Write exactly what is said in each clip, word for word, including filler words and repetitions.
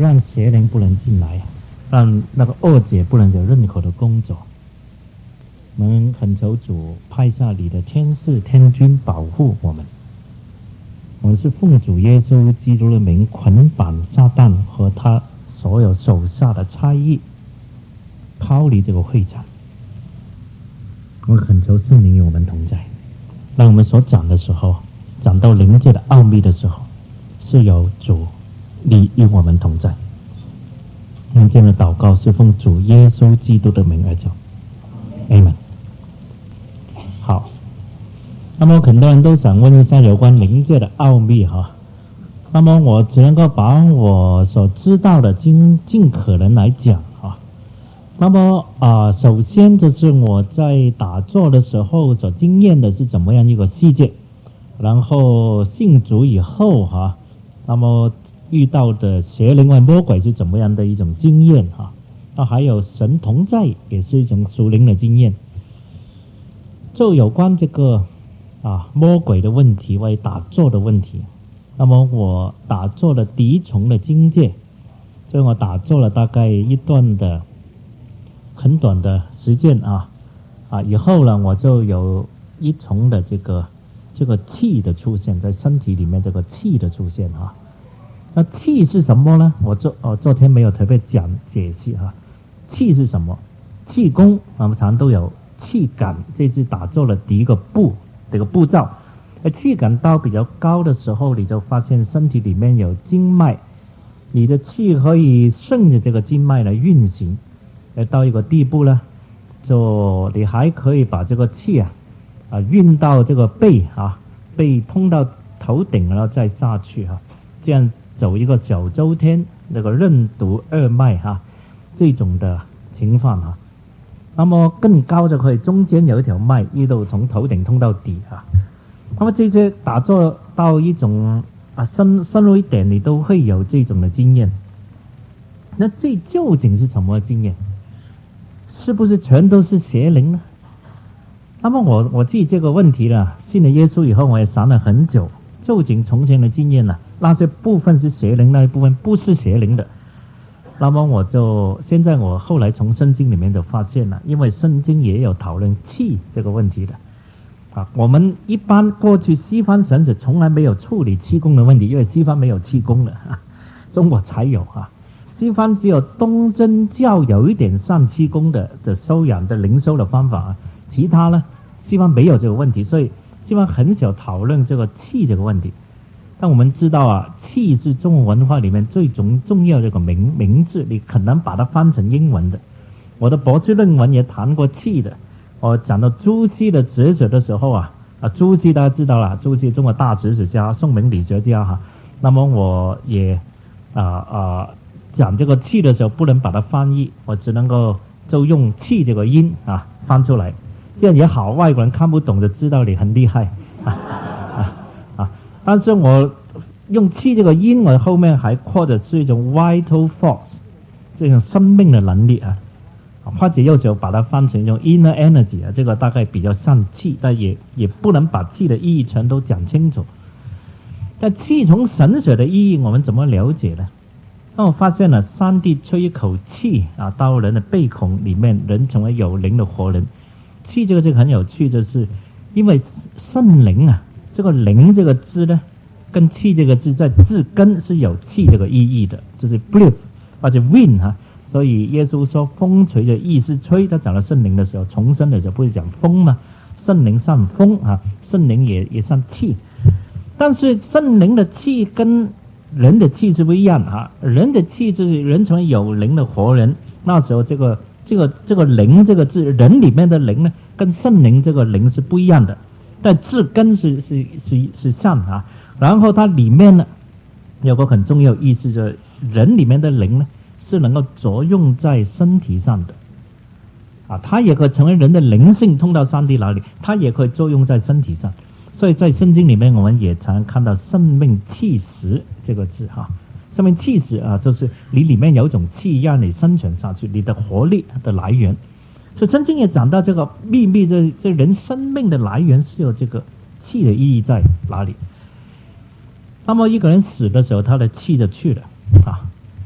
让邪灵不能进来，让那个恶者不能有任何的工作。我们恳求主派下你的天使天军保护我们。我们是奉主耶稣基督的名捆绑撒旦和他所有手下的差役，抛离这个会场。我恳求圣灵与我们同在，让我们所讲的时候，讲到灵界的奥秘的时候，是有主你与我们同在。我们这样的祷告是奉主耶稣基督的名而求 Amen。 好，那么很多人都想问一下有关灵界的奥秘哈，那么我只能够把我所知道的尽尽可能来讲哈。那么啊、呃，首先就是我在打坐的时候所经验的是怎么样一个世界，然后信主以后哈，那么遇到的邪灵和魔鬼是怎么样的一种经验哈，那还有神同在也是一种属灵的经验。就有关这个啊魔鬼的问题或者打坐的问题，那么我打坐了第一重的境界，所以我打坐了大概一段的很短的时间啊啊以后呢，我就有一重的这个这个气的出现，在身体里面这个气的出现啊。那气是什么呢？我昨哦昨天没有特别讲解析哈、啊。气是什么？气功我们常都有气感，这是打坐的第一个步，这个步骤。而气感到比较高的时候，你就发现身体里面有经脉，你的气可以顺着这个经脉来运行。而到一个地步呢，就你还可以把这个气啊啊运到这个背啊，背通到头顶，然后再下去哈、啊，这样走一个小周天，那个任督二脉哈、啊，这种的情况哈、啊。那么更高就可以中间有一条脉，一路从头顶通到底啊。那么这些打坐到一种啊深深入一点，你都会有这种的经验。那这究竟是什么经验？是不是全都是邪灵呢？那么我我自己这个问题呢，信了耶稣以后我也想了很久，究竟从前的经验呢，那些部分是邪灵，那一部分不是邪灵的。那么我就现在我后来从圣经里面就发现了，因为圣经也有讨论气这个问题的啊。我们一般过去西方神学从来没有处理气功的问题，因为西方没有气功的啊，中国才有啊。西方只有东正教有一点上气功的的修养的灵修的方法、啊，其他呢西方没有这个问题，所以西方很少讨论这个气这个问题。但我们知道啊，气是中国文化里面最重重要的一个名名字，你很难把它翻成英文的。我的博士论文也谈过气的。我讲到朱熹的哲学的时候啊，啊朱熹大家知道了，朱熹中国大哲学家、宋明理学家哈。那么我也啊啊讲这个气的时候，不能把它翻译，我只能够就用气这个音啊翻出来，这样也好，外国人看不懂就知道你很厉害啊啊啊！但是我用气这个音，我后面还或者是一种 vital force， 这种生命的能力啊，或者有时候把它翻成一种 inner energy 啊，这个大概比较像气，但也也不能把气的意义全都讲清楚。但气从神学的意义，我们怎么了解呢？那我发现了，上帝吹一口气啊，到人的鼻孔里面，人成为有灵的活人。气这个这个很有趣，就是因为圣灵啊，这个灵这个字呢，跟气这个字在字根是有气这个意义的，就是 breath 或者 wind 啊。所以耶稣说风吹着意是吹，他讲到圣灵的时候，重生的时候不是讲风吗？圣灵像风啊，圣灵也也像气。但是圣灵的气跟人的气是不一样啊，人的气就是人成为有灵的活人，那时候这个这个这个灵这个字，人里面的灵呢，跟圣灵这个灵是不一样的，但字根是是是是像啊。然后它里面呢有个很重要意思，就是人里面的灵呢是能够作用在身体上的啊，它也可以成为人的灵性通到上帝那里，它也可以作用在身体上。所以在圣经里面，我们也常看到生命气息这个字哈，生命气息啊，就是你里面有一种气让你生存下去，你的活力的来源。所以圣经也讲到这个秘密，这这人生命的来源是有这个气的意义在哪里。那么一个人死的时候，他的气就去了啊。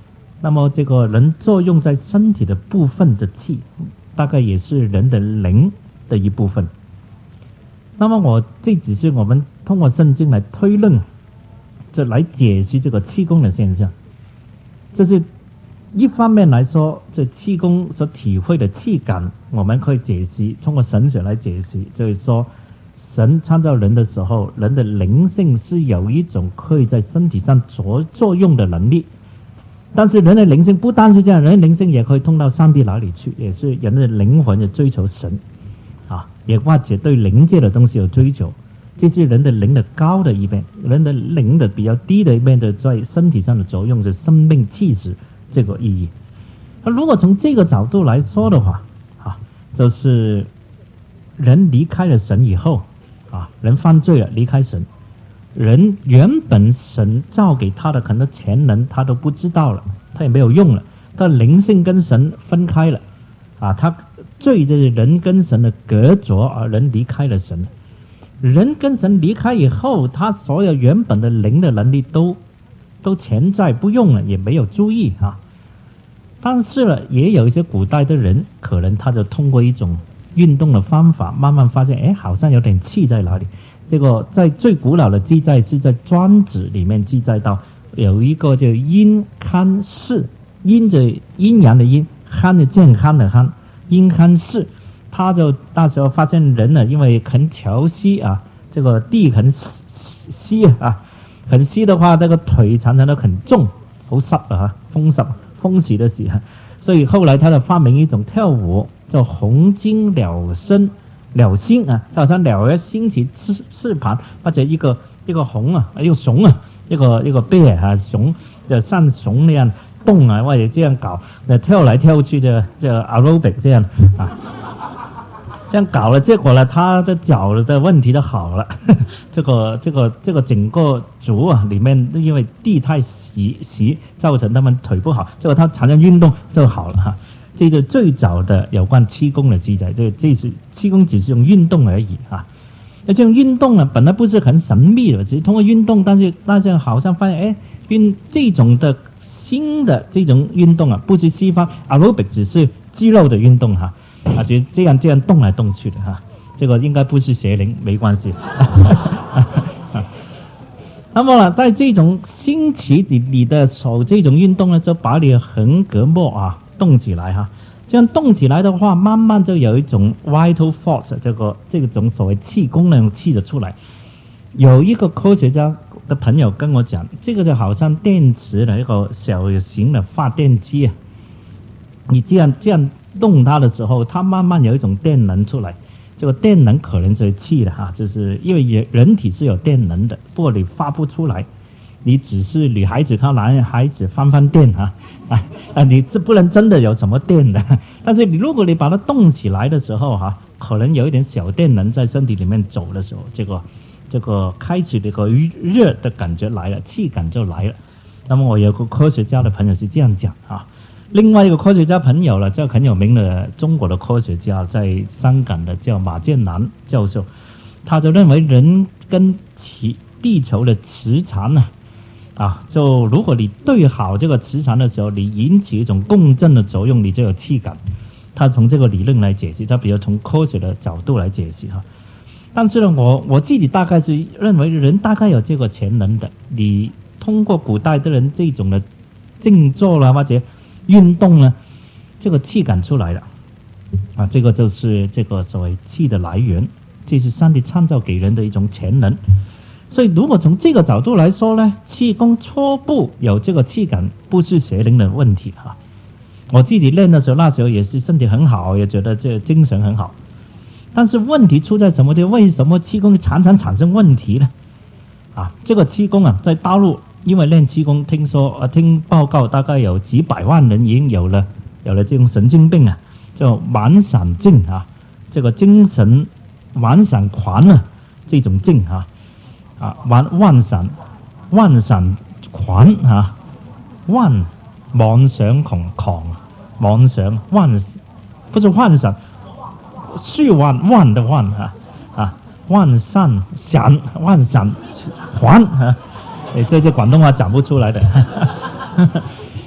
那么这个能作用在身体的部分的气，大概也是人的灵的一部分。那么我这只是我们通过圣经来推论，这来解析这个气功的现象。这是一方面来说，这气功所体会的气感，我们可以解析，通过神学来解析，就是说神创造人的时候，人的灵性是有一种可以在身体上作作用的能力。但是人的灵性不单是这样，人的灵性也可以通到上帝哪里去，也是人的灵魂的追求神啊，也或者对灵界的东西有追求。这是人的灵的高的一边，人的灵的比较低的一边的在身体上的作用是生命气质这个意义。那如果从这个角度来说的话啊，就是人离开了神以后啊，人犯罪了，离开神，人原本神造给他的可能潜能他都不知道了，他也没有用了，他灵性跟神分开了啊，他罪就是人跟神的隔着，而人离开了神。人跟神离开以后，他所有原本的灵的能力都都潜在不用了，也没有注意啊。但是呢，也有一些古代的人，可能他就通过一种运动的方法，慢慢发现，哎，好像有点气在哪里。这个在最古老的记载是在庄子里面记载到，有一个叫阴康氏，阴着阴阳的阴，康的健康的康，阴康氏。他就那时候发现人呢，因为很潮湿啊，这个地很湿啊，很湿的话，这个腿常常都很重，好湿啊，风湿风湿的时候，所以后来他就发明一种跳舞，叫红筋鸟身鸟心啊，好像鸟儿兴起翅翅膀，或者一个一个红啊，一个熊啊，一个一个 bear 啊，熊就像熊那样动啊，或者这样搞，那跳来跳去的这 aerobic 这样啊。这样搞了，结果呢，他的脚的问题都好了。这个这个这个整个族啊里面，因为地太稀稀，造成他们腿不好，结果他常常运动就好了哈。这是最早的有关气功的记载，这这是气功只是用运动而已啊。那这种运动呢，本来不是很神秘的，只是通过运动，但是大家好像发现，哎，运这种的新的这种运动啊，不是西方 aerobic 只是肌肉的运动哈。啊，就这样这样动来动去的哈，这个应该不是邪灵，没关系。那么呢，在这种兴起你你的手这种运动呢，就把你的横膈膜啊动起来哈，这样动起来的话，慢慢就有一种 vital force， 这个这种所谓气功那种气的出来。有一个科学家的朋友跟我讲，这个就好像电池的一个小型的发电机啊，你这样这样动它的时候，它慢慢有一种电能出来，这个电能可能就是气的哈，就是因为人体是有电能的，不过你发不出来，你只是女孩子靠男孩子翻翻电哈啊啊，你这不能真的有什么电的，但是你如果你把它动起来的时候哈，可能有一点小电能在身体里面走的时候，这个这个开始这个热的感觉来了，气感就来了。那么我有个科学家的朋友是这样讲啊。另外一个科学家朋友了，叫很有名的中国的科学家，在香港的叫马建南教授，他就认为人跟其地球的磁场呢，啊，就如果你对好这个磁场的时候，你引起一种共振的作用，你就有气感。他从这个理论来解析，他比如从科学的角度来解析哈。但是呢，我我自己大概是认为人大概有这个潜能的，你通过古代的人这种的静坐啦或者运动呢，这个气感出来了啊，这个就是这个所谓气的来源，这是上帝创造给人的一种潜能。所以如果从这个角度来说呢，气功初步有这个气感，不是邪灵的问题哈。我自己练的时候，那时候也是身体很好，也觉得这精神很好。但是问题出在什么地方？为什么气功常常产生问题呢？啊，这个气功啊，在大陆。因为练气功，听说呃，听报告大概有几百万人已经有了有了这种神经病啊，叫妄想症啊，这个精神妄想狂啊，这种症啊啊妄妄想妄想狂啊，妄妄想狂狂妄想妄不是幻想，是妄妄的妄啊啊妄想想妄想狂啊。哎，这些广东话讲不出来的。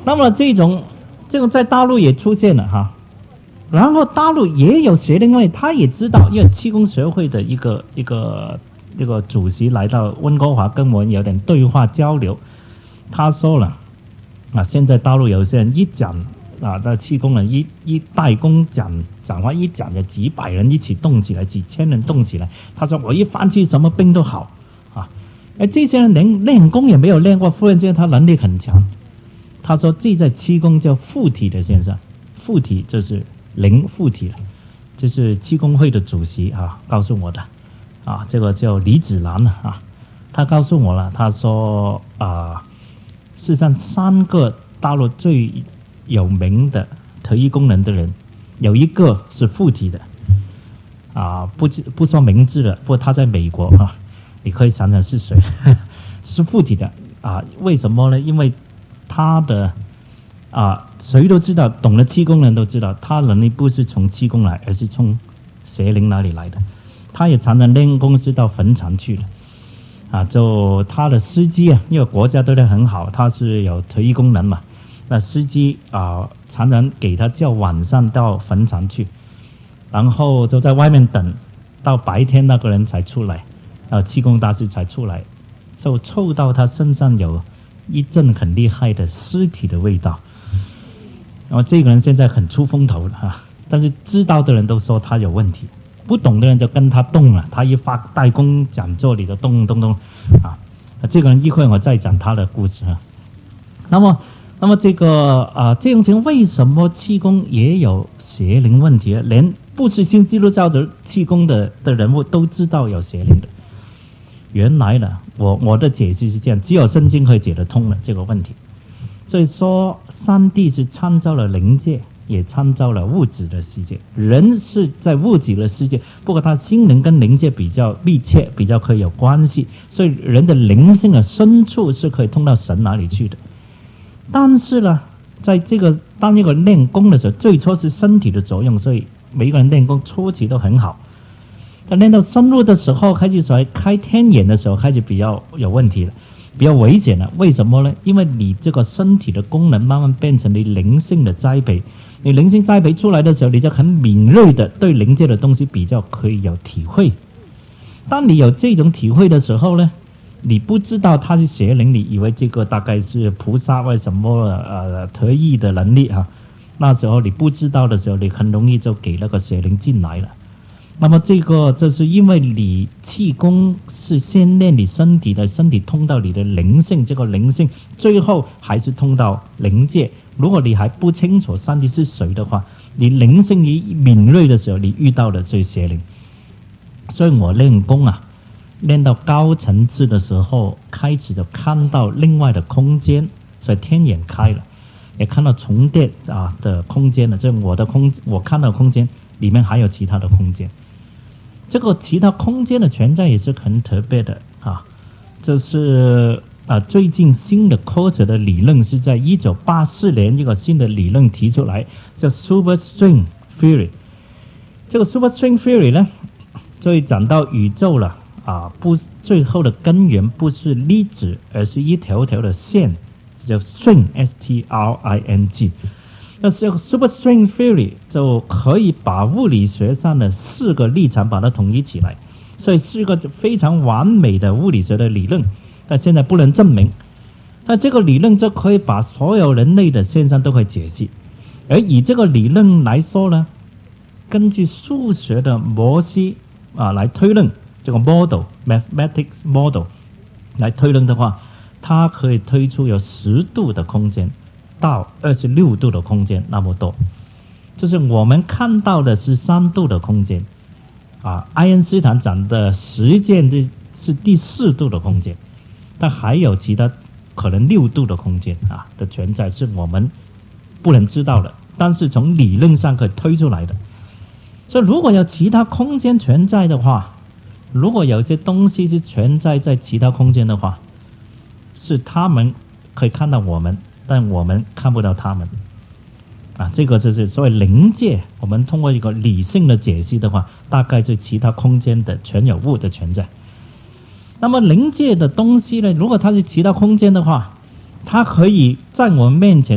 那么这种这种在大陆也出现了哈，然后大陆也有邪灵会，他也知道，因为气功学会的一个一个一个主席来到温哥华跟我们有点对话交流，他说了啊，现在大陆有些人一讲啊，那气功人一一代工讲讲话一讲就几百人一起动起来，几千人动起来。他说我一翻气什么病都好啊，而这些人连练功也没有练过，忽然间他能力很强。他说这在气功叫附体的现象，附体就是灵附体了，这是气功会的主席啊告诉我的啊，这个叫李子兰啊，他告诉我了，他说啊，事实上三个大陆最有名的特异功能的人，有一个是附体的啊，不不说名字了，不过他在美国啊，你可以想想是谁，是附体的啊？为什么呢？因为他的啊，谁都知道，懂得气功人都知道，他能力不是从气功来，而是从邪灵那里来的。他也常常练功是到坟场去了啊，就他的司机啊，因为国家对他很好，他是有特异功能嘛，那司机啊常常给他叫晚上到坟场去，然后就在外面等到白天那个人才出来，啊，气功大师才出来，就凑到他身上有一阵很厉害的尸体的味道。然后这个人现在很出风头了啊，但是知道的人都说他有问题，不懂的人就跟他动了，他一发代工讲座里的动动动啊，这个人一会我再讲他的故事啊。那么那么这个啊，这种情况为什么气功也有邪灵问题？连不是信基督教的气功的的人物都知道有邪灵的。原来呢，我我的解释是这样，只有圣经可以解得通了这个问题。所以说，上帝是创造了灵界，也创造了物质的世界。人是在物质的世界，不过他心灵跟灵界比较密切，比较可以有关系，所以人的灵性的深处是可以通到神哪里去的。但是呢，在这个当一个练功的时候，最初是身体的作用，所以每一个人练功初期都很好。但练到深入的时候，开始所谓开天眼的时候，开始比较有问题了，比较危险了。为什么呢？因为你这个身体的功能慢慢变成你灵性的栽培，你灵性栽培出来的时候，你就很敏锐的对灵界的东西比较可以有体会。当你有这种体会的时候呢，你不知道它是邪灵，你以为这个大概是菩萨为什么呃特异的能力啊？那时候你不知道的时候，你很容易就给那个邪灵进来了。那么这个就是因为你气功是先练你身体的，身体通到你的灵性，这个灵性最后还是通到灵界。如果你还不清楚上帝是谁的话，你灵性一敏锐的时候，你遇到的就是邪灵。所以我练功啊，练到高层次的时候，开始就看到另外的空间，所以天眼开了，也看到重叠啊的空间了。这我的空，我看到空间里面还有其他的空间。这个其他空间的存在也是很特别的啊，就是啊最近新的科学的理论是在一九八四年一个新的理论提出来，叫 Super String Theory。这个 Super String Theory 呢，所以讲到宇宙了啊，不最后的根源不是粒子，而是一条条的线，叫 string S T R I N G。那这个 Super String Theory 就可以把物理学上的四个立场把它统一起来，所以是一个非常完美的物理学的理论，但现在不能证明。但这个理论就可以把所有人类的现象都可以解析，而以这个理论来说呢，根据数学的模式啊来推论，这个 model mathematics model 来推论的话，它可以推出有十度的空间到二十六度的空间那么多，就是我们看到的是三度的空间啊，爱因斯坦讲的实践的是第四度的空间，但还有其他可能六度的空间啊的存在是我们不能知道的，但是从理论上可以推出来的。所以如果有其他空间存在的话，如果有些东西是存在在其他空间的话，是他们可以看到我们，但我们看不到他们啊，这个就是所谓灵界。我们通过一个理性的解析的话，大概是其他空间的全有物的存在。那么灵界的东西呢，如果它是其他空间的话，它可以在我们面前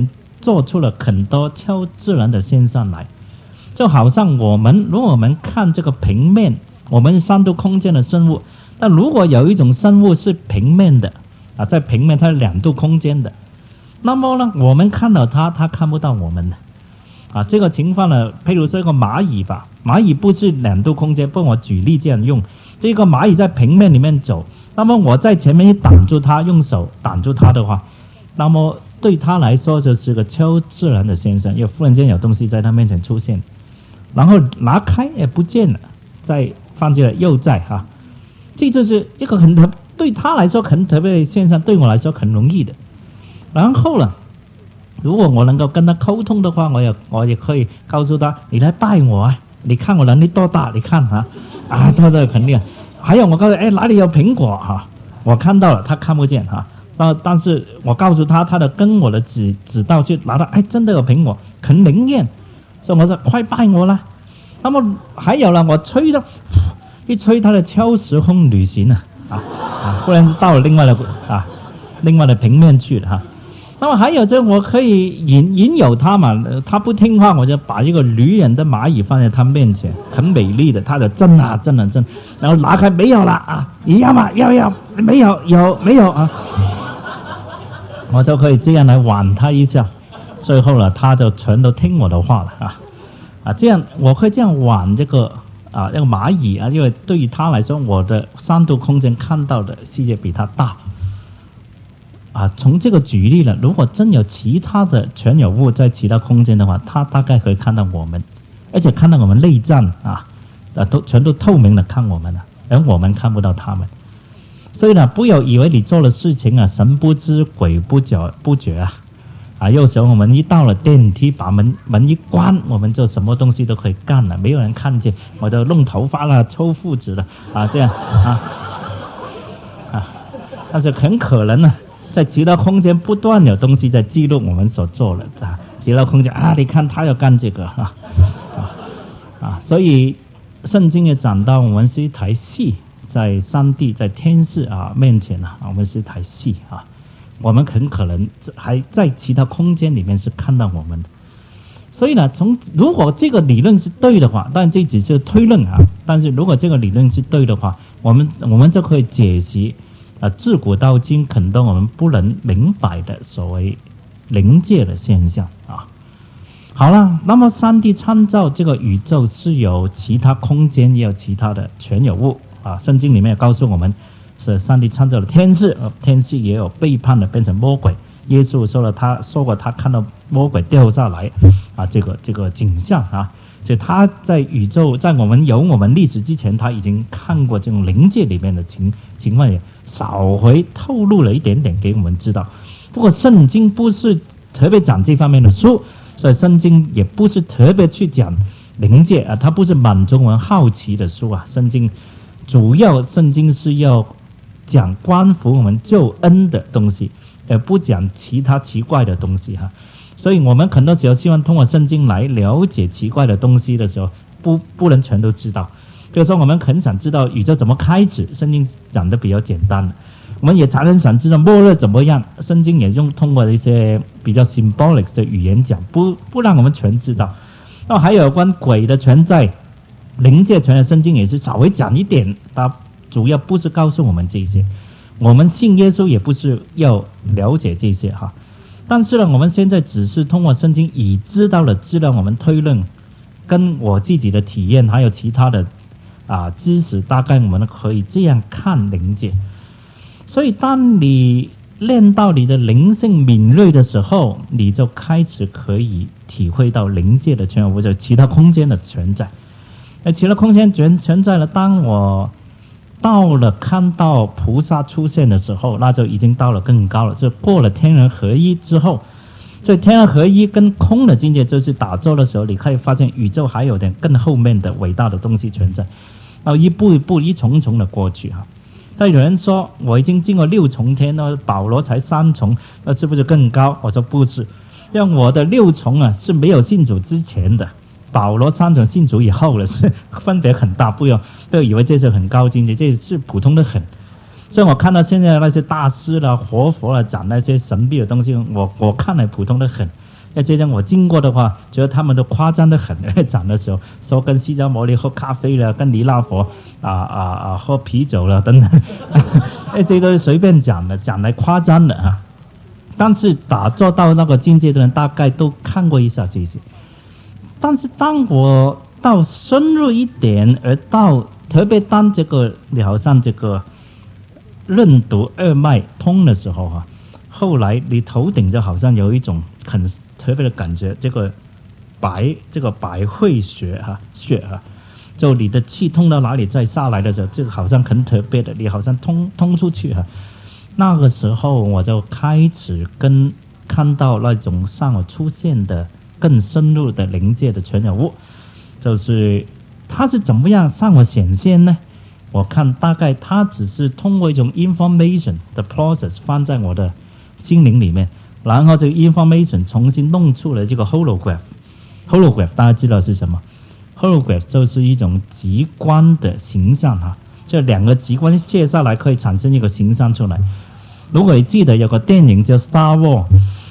做出了很多超自然的现象来。就好像我们如果我们看这个平面，我们三度空间的生物，但如果有一种生物是平面的啊，在平面它是两度空间的，那么呢我们看到它，它看不到我们的啊。这个情况呢，譬如说一个蚂蚁吧，蚂蚁不是两度空间，不我举例这样用，这个蚂蚁在平面里面走，那么我在前面一挡住它，用手挡住它的话，那么对它来说就是个超自然的现象，因为忽然间有东西在它面前出现，然后拿开也不见了，再放进来又在哈、啊，这就是一个很特对他来说很特别的现象，对我来说很容易的。然后呢，如果我能够跟他沟通的话，我也我也可以告诉他，你来拜我啊，你看我能力多大，你看啊，啊，对对，肯定。还有我告诉他，哎，哪里有苹果哈、啊，我看到了，他看不见哈。但但是我告诉他，他的跟我的指指导去拿到，哎，真的有苹果，很灵验，所以我说快拜我啦。那么还有呢，我吹的，一吹他的超时空旅行啊，啊啊，忽然到了另外的啊，另外的平面去了哈、啊。那么还有这，我可以引引诱他嘛，他不听话，我就把一个女人的蚂蚁放在他面前，很美丽的，他就震啊震啊震，然后拿开没有了啊，你要吗？要要，没有有没有啊？我就可以这样来玩他一下，最后呢，他就全都听我的话了啊啊，这样我会这样玩这个啊那个蚂蚁啊，因为对于他来说，我的三度空间看到的世界比他大。啊，从这个举例了，如果真有其他的全有物在其他空间的话，他大概可以看到我们，而且看到我们内脏啊，啊都全都透明的看我们了，而我们看不到他们。所以呢，不要以为你做了事情啊，神不知鬼不觉不觉啊，啊，有时候我们一到了电梯，把门门一关，我们就什么东西都可以干了，没有人看见，我就弄头发了，抽裤子了啊，这样啊啊，但是很可能呢。在其他空间不断有东西在记录我们所做的啊，其他空间啊，你看他要干这个啊啊啊，所以圣经也讲到我们是一台戏，在上帝在天使啊面前啊，我们是一台戏啊，我们很可能还在其他空间里面是看到我们的。所以呢，从如果这个理论是对的话，当然这只是推论啊，但是如果这个理论是对的话，我们我们就可以解析。啊，自古到今很多我们不能明白的所谓灵界的现象啊。好了，那么上帝创造这个宇宙是有其他空间，也有其他的全有物啊。圣经里面也告诉我们，是上帝创造了天使，呃，天使也有背叛的变成魔鬼。耶稣说了，他说过他看到魔鬼掉下来啊，这个这个景象啊，所以他在宇宙，在我们有我们历史之前，他已经看过这种灵界里面的情情况也。少回透露了一点点给我们知道，不过圣经不是特别讲这方面的书，所以圣经也不是特别去讲灵界啊，它不是满足我们好奇的书啊。圣经主要圣经是要讲关乎我们救恩的东西，而不讲其他奇怪的东西哈、啊。所以我们很多时候希望通过圣经来了解奇怪的东西的时候，不不能全都知道。比如说我们很想知道宇宙怎么开始，圣经讲的比较简单，我们也常常想知道末日怎么样，圣经也用通过一些比较 symbolic 的语言讲，不不让我们全知道。那还有关鬼的存在、灵界存在，圣经也是稍微讲一点，它主要不是告诉我们这些，我们信耶稣也不是要了解这些哈。但是呢，我们现在只是通过圣经已知道了资料，我们推论跟我自己的体验还有其他的啊，知识大概我们可以这样看灵界。所以当你练到你的灵性敏锐的时候，你就开始可以体会到灵界的存在，或者其他空间的存在。而其他空间存存在了，当我到了看到菩萨出现的时候，那就已经到了更高了，就过了天人合一之后。所以天人合一跟空的境界，就是打坐的时候，你可以发现宇宙还有点更后面的伟大的东西存在。然后一步一步一重重的过去哈。但有人说我已经经过六重天了，保罗才三重，那是不是更高？我说不是，因为我的六重啊是没有信主之前的，保罗三重信主以后了，是分别很大，不要不要以为这是很高境界，这是普通的很。所以我看到现在那些大师啦、活佛啦讲那些神秘的东西，我我看来普通的很。 那这样我经过的话，觉得他们都夸张的很。讲的时候说跟释迦牟尼喝咖啡了，跟弥勒佛啊啊啊喝啤酒了等等，哎，这都是随便讲的，讲来夸张的啊。但是打坐到那个境界的人，大概都看过一下这些。但是当我到深入一点，而到特别当这个你好像这个任督二脉通的时候啊，后来你头顶就好像有一种很特别的感觉，这个白这个百会穴哈、啊、穴哈、啊，就你的气通到哪里再下来的时候，这个好像很特别的，你好像通通出去哈、啊。那个时候我就开始跟看到那种向我出现的更深入的灵界的全有物，就是它是怎么样向我显现呢？我看大概它只是通过一种 information 的 process 放在我的心灵里面，然后这个 information 重新弄出了这个 holograph。 holograph 大家知道是什么？ holograph 就是一种极光的形象哈，这两个极光卸下来可以产生一个形象出来。如果你记得有个电影叫 Star Wars，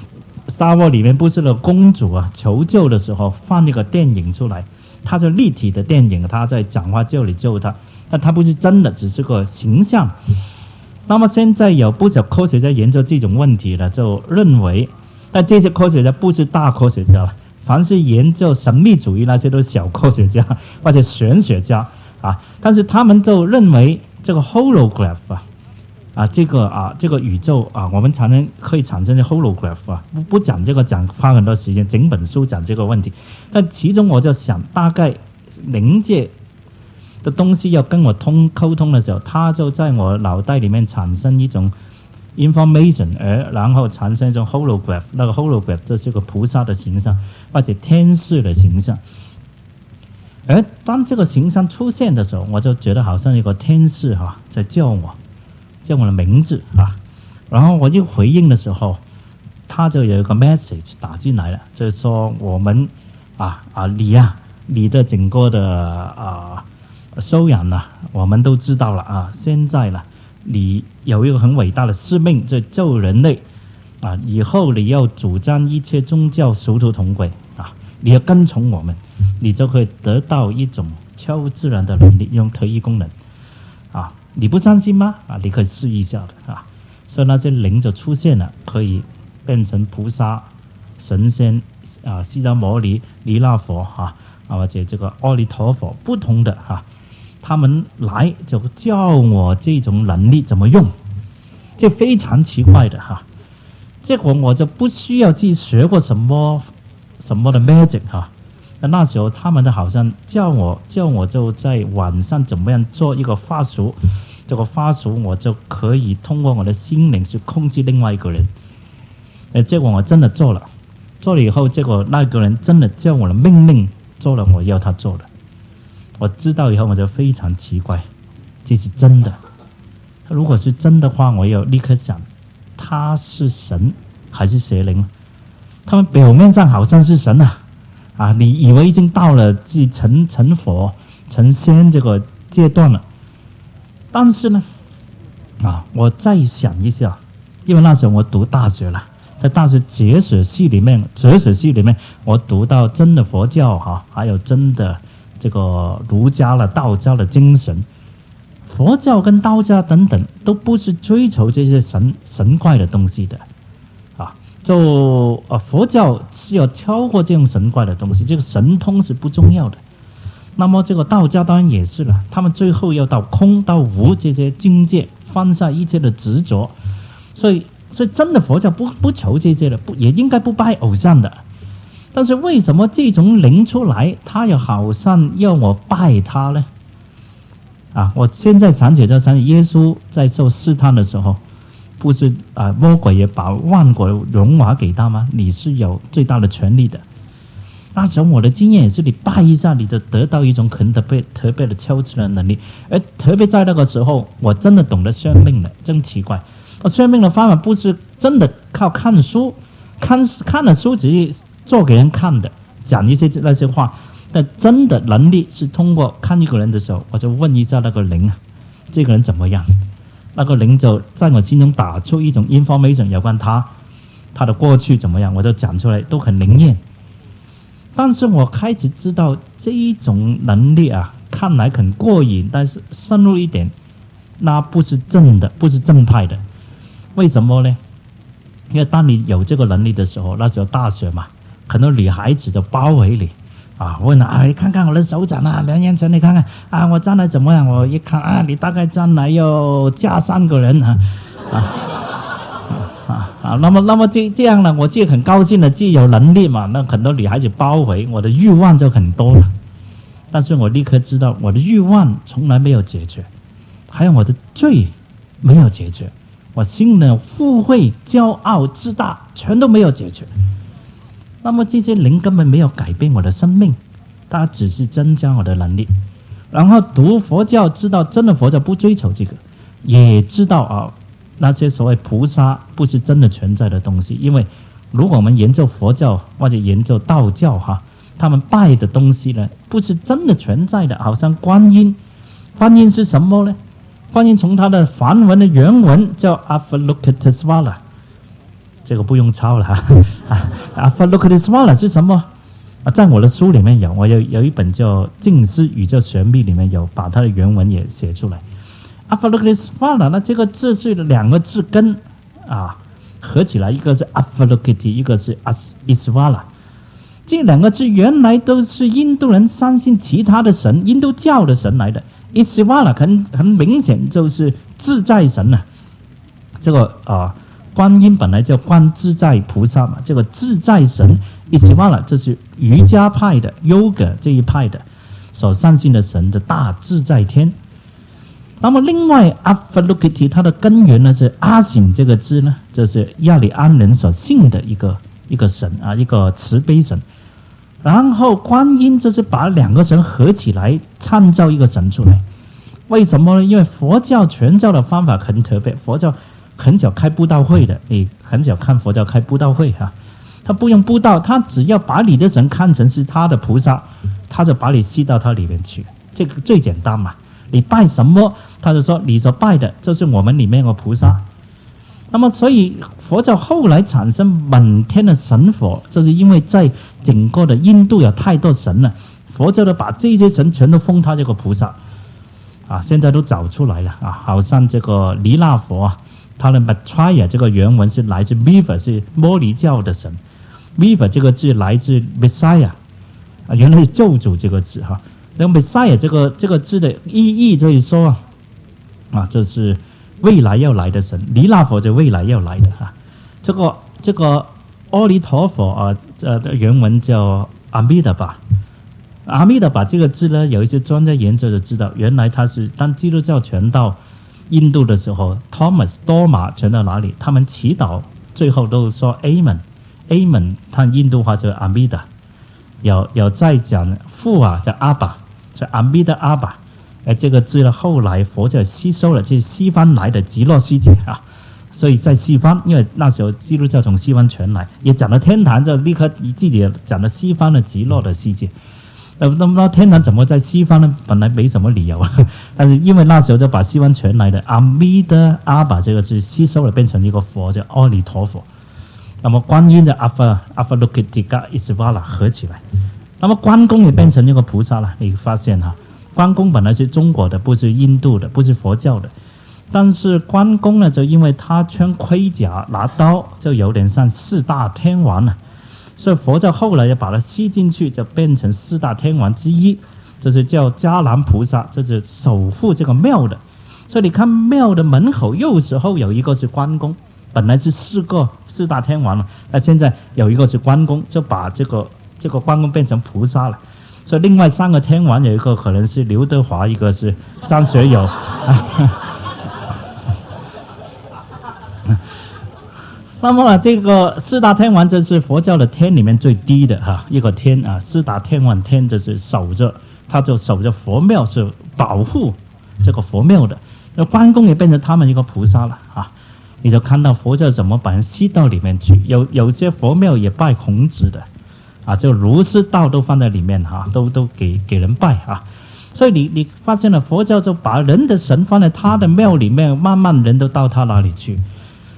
Star Wars 里面不是那个公主啊求救的时候放一个电影出来，它是立体的电影，它在讲话救你救她，但它不是真的，只是个形象。那么现在有不少科学家研究这种问题了，就认为，但这些科学家不是大科学家了，凡是研究神秘主义那些都是小科学家或者玄学家啊，但是他们就认为这个 holograph 啊啊，这个啊，这个宇宙啊，我们才能可以产生的 holograph 啊，不不讲这个，讲花很多时间，整本书讲这个问题。但其中我就想，大概灵界的东西要跟我通沟通的时候，它就在我脑袋里面产生一种 information， 而然后产生一种 holograph， 那个 holograph 就是个菩萨的形象，或者天使的形象。而当这个形象出现的时候，我就觉得好像有个天使哈、啊、在叫我。叫我的名字啊，然后我就回应的时候，他就有一个 message 打进来了，就是说我们啊啊你啊，你的整个的啊修养呢、啊，我们都知道了啊，现在呢，你有一个很伟大的使命，就救人类啊，以后你要主张一切宗教殊途同归啊，你要跟从我们，你就可以得到一种超自然的能力，用特异功能啊。你不相信吗？啊，你可以试一下的啊。所以那些灵就出现了，可以变成菩萨、神仙啊、释迦牟尼、弥勒佛哈啊，或者这个阿弥陀佛，不同的哈、啊，他们来就教我这种能力怎么用，这非常奇怪的哈、啊。结果我就不需要去学过什么什么的 magic 哈、啊。那时候他们的好像叫我叫我就在晚上怎么样做一个法术，这个法术我就可以通过我的心灵去控制另外一个人。呃，结果我真的做了，做了以后，结果那个人真的叫我的命令做了我要他做的。我知道以后我就非常奇怪，这是真的。如果是真的话，我要立刻想，他是神还是邪灵？他们表面上好像是神啊。啊，你以为已经到了即成成佛、成仙这个阶段了，但是呢，啊，我再想一下，因为那时候我读大学了，在大学哲学系里面，哲学系里面，我读到真的佛教哈、啊，还有真的这个儒家了、道家的精神，佛教跟道家等等都不是追求这些神神怪的东西的。就呃，佛教是要超过这种神怪的东西，这个神通是不重要的。那么这个道家当然也是了，他们最后要到空到无这些境界，放下一切的执着。所以，所以真的佛教不不求这些的，不也应该不拜偶像的。但是为什么这种灵出来，他又好像要我拜他呢？啊，我现在想起这想耶稣在受试探的时候。不是啊，魔鬼也把万国荣华给他吗？你是有最大的权利的。那时候我的经验也是，你拜一下，你就得到一种很特别、特别的超自然能力。而特别在那个时候，我真的懂得算命了，真奇怪。我算命的方法不是真的靠看书，看看了书只是做给人看的，讲一些那些话。但真的能力是通过看一个人的时候，我就问一下那个灵，这个人怎么样？那个灵就在我心中打出一种 information 有关他， 他的过去怎么样，我就讲出来，都很灵验。但是我开始知道这一种能力啊，看来很过瘾，但是深入一点，那不是正的，不是正派的。为什么呢？因为当你有这个能力的时候，那时候大学嘛，很多女孩子就包围你啊，问啊，你看看我的手掌啊，梁彦成，你看看啊，我站来怎么样？我一看啊，你大概站来要架三个人啊啊啊啊！那么那么这这样呢，我就很高兴的，既有能力嘛，那很多女孩子包围，我的欲望就很多了。但是我立刻知道，我的欲望从来没有解决，还有我的罪没有解决。我心的富贵、骄傲、自大，全都没有解决。那么这些灵根本没有改变我的生命，它只是增加我的能力。然后读佛教，知道真的佛教不追求这个，也知道啊，那些所谓菩萨不是真的存在的东西。因为如果我们研究佛教或者研究道教哈，他们拜的东西呢，不是真的存在的，好像观音。观音是什么呢？观音从它的梵文的原文叫 Avalokitesvara， 这个不用抄了哈。Avalokitesvara 是什么啊？在我的书里面有，我有有一本叫《净思宇宙玄秘》，里面有把它的原文也写出来。Avalokitesvara 那这个字是两个字根啊合起来，一个是 Avalokiti， 一个是 Isvara。这两个字原来都是印度人相信其他的神，印度教的神来的。Isvara 很很明显就是自在神呐、啊，这个啊，观音本来叫观自在菩萨嘛，这个自在神 Isvara 就是瑜伽派的 Yoga 这一派的所相信的神的大自在天。那么另外 Avalokiti 它的根源呢是阿醒这个字呢，就是亚利安人所信的一个一个神啊，一个慈悲神。然后观音就是把两个神合起来创造一个神出来。为什么呢？因为佛教传教的方法很特别，佛教很少开布道会的，你很少看佛教开布道会啊，他不用布道，他只要把你的神看成是他的菩萨，他就把你吸到他里面去，这个最简单嘛。你拜什么，他就说你所拜的就是我们里面的菩萨。那么所以佛教后来产生满天的神佛，就是因为在整个的印度有太多神了，佛教都把这些神全都封他这个菩萨啊，现在都找出来了啊，好像这个弥勒佛啊，他的 Maitreya 这个原文是来自 Viva， 是摩尼教的神。 Viva 这个字来自 Messiah 啊，原来是救主这个字哈。那 Messiah 这个这个字的意义就是说啊，啊这是未来要来的神，弥勒佛就未来要来的哈。这个这个阿弥陀佛啊，呃原文叫阿弥陀佛。阿弥陀佛这个字呢，有一些专家研究就知道，原来它是当基督教传到印度的时候 ，Thomas 多马传到哪里，他们祈祷最后都说 Amen，Amen， 看印度话就是阿弥陀。有有在讲父啊叫阿爸，是阿弥陀阿爸。哎，这个字呢，后来佛教吸收了，就是西方来的极乐世界啊。所以在西方，因为那时候基督教从西方传来，也讲到天堂，就立刻自己讲到西方的极乐的世界。呃，那么天堂怎么在西方呢？本来没什么理由，但是因为那时候就把西方传来的阿弥陀阿爸这个字吸收了，变成一个佛，叫阿弥陀佛。那么观音的阿法阿法罗克提嘎伊斯瓦拉合起来，那么关公也变成一个菩萨了。你发现哈，关公本来是中国的，不是印度的，不是佛教的。但是关公呢，就因为他穿盔甲拿刀，就有点像四大天王了。所以佛教后来就把它吸进去，就变成四大天王之一，这是叫迦南菩萨，这是守护这个庙的。所以你看庙的门口右时候有一个是关公，本来是四个四大天王了，那现在有一个是关公，就把这个这个关公变成菩萨了。所以另外三个天王有一个可能是刘德华，一个是张学友。那么这个四大天王，这是佛教的天里面最低的哈一个天啊。四大天王天就是守着，他就守着佛庙，是保护这个佛庙的。那关公也变成他们一个菩萨了啊。你就看到佛教怎么把人吸到里面去。有有些佛庙也拜孔子的啊，就儒释道都放在里面哈，都都给给人拜啊。所以你你发现了佛教就把人的神放在他的庙里面，慢慢人都到他那里去。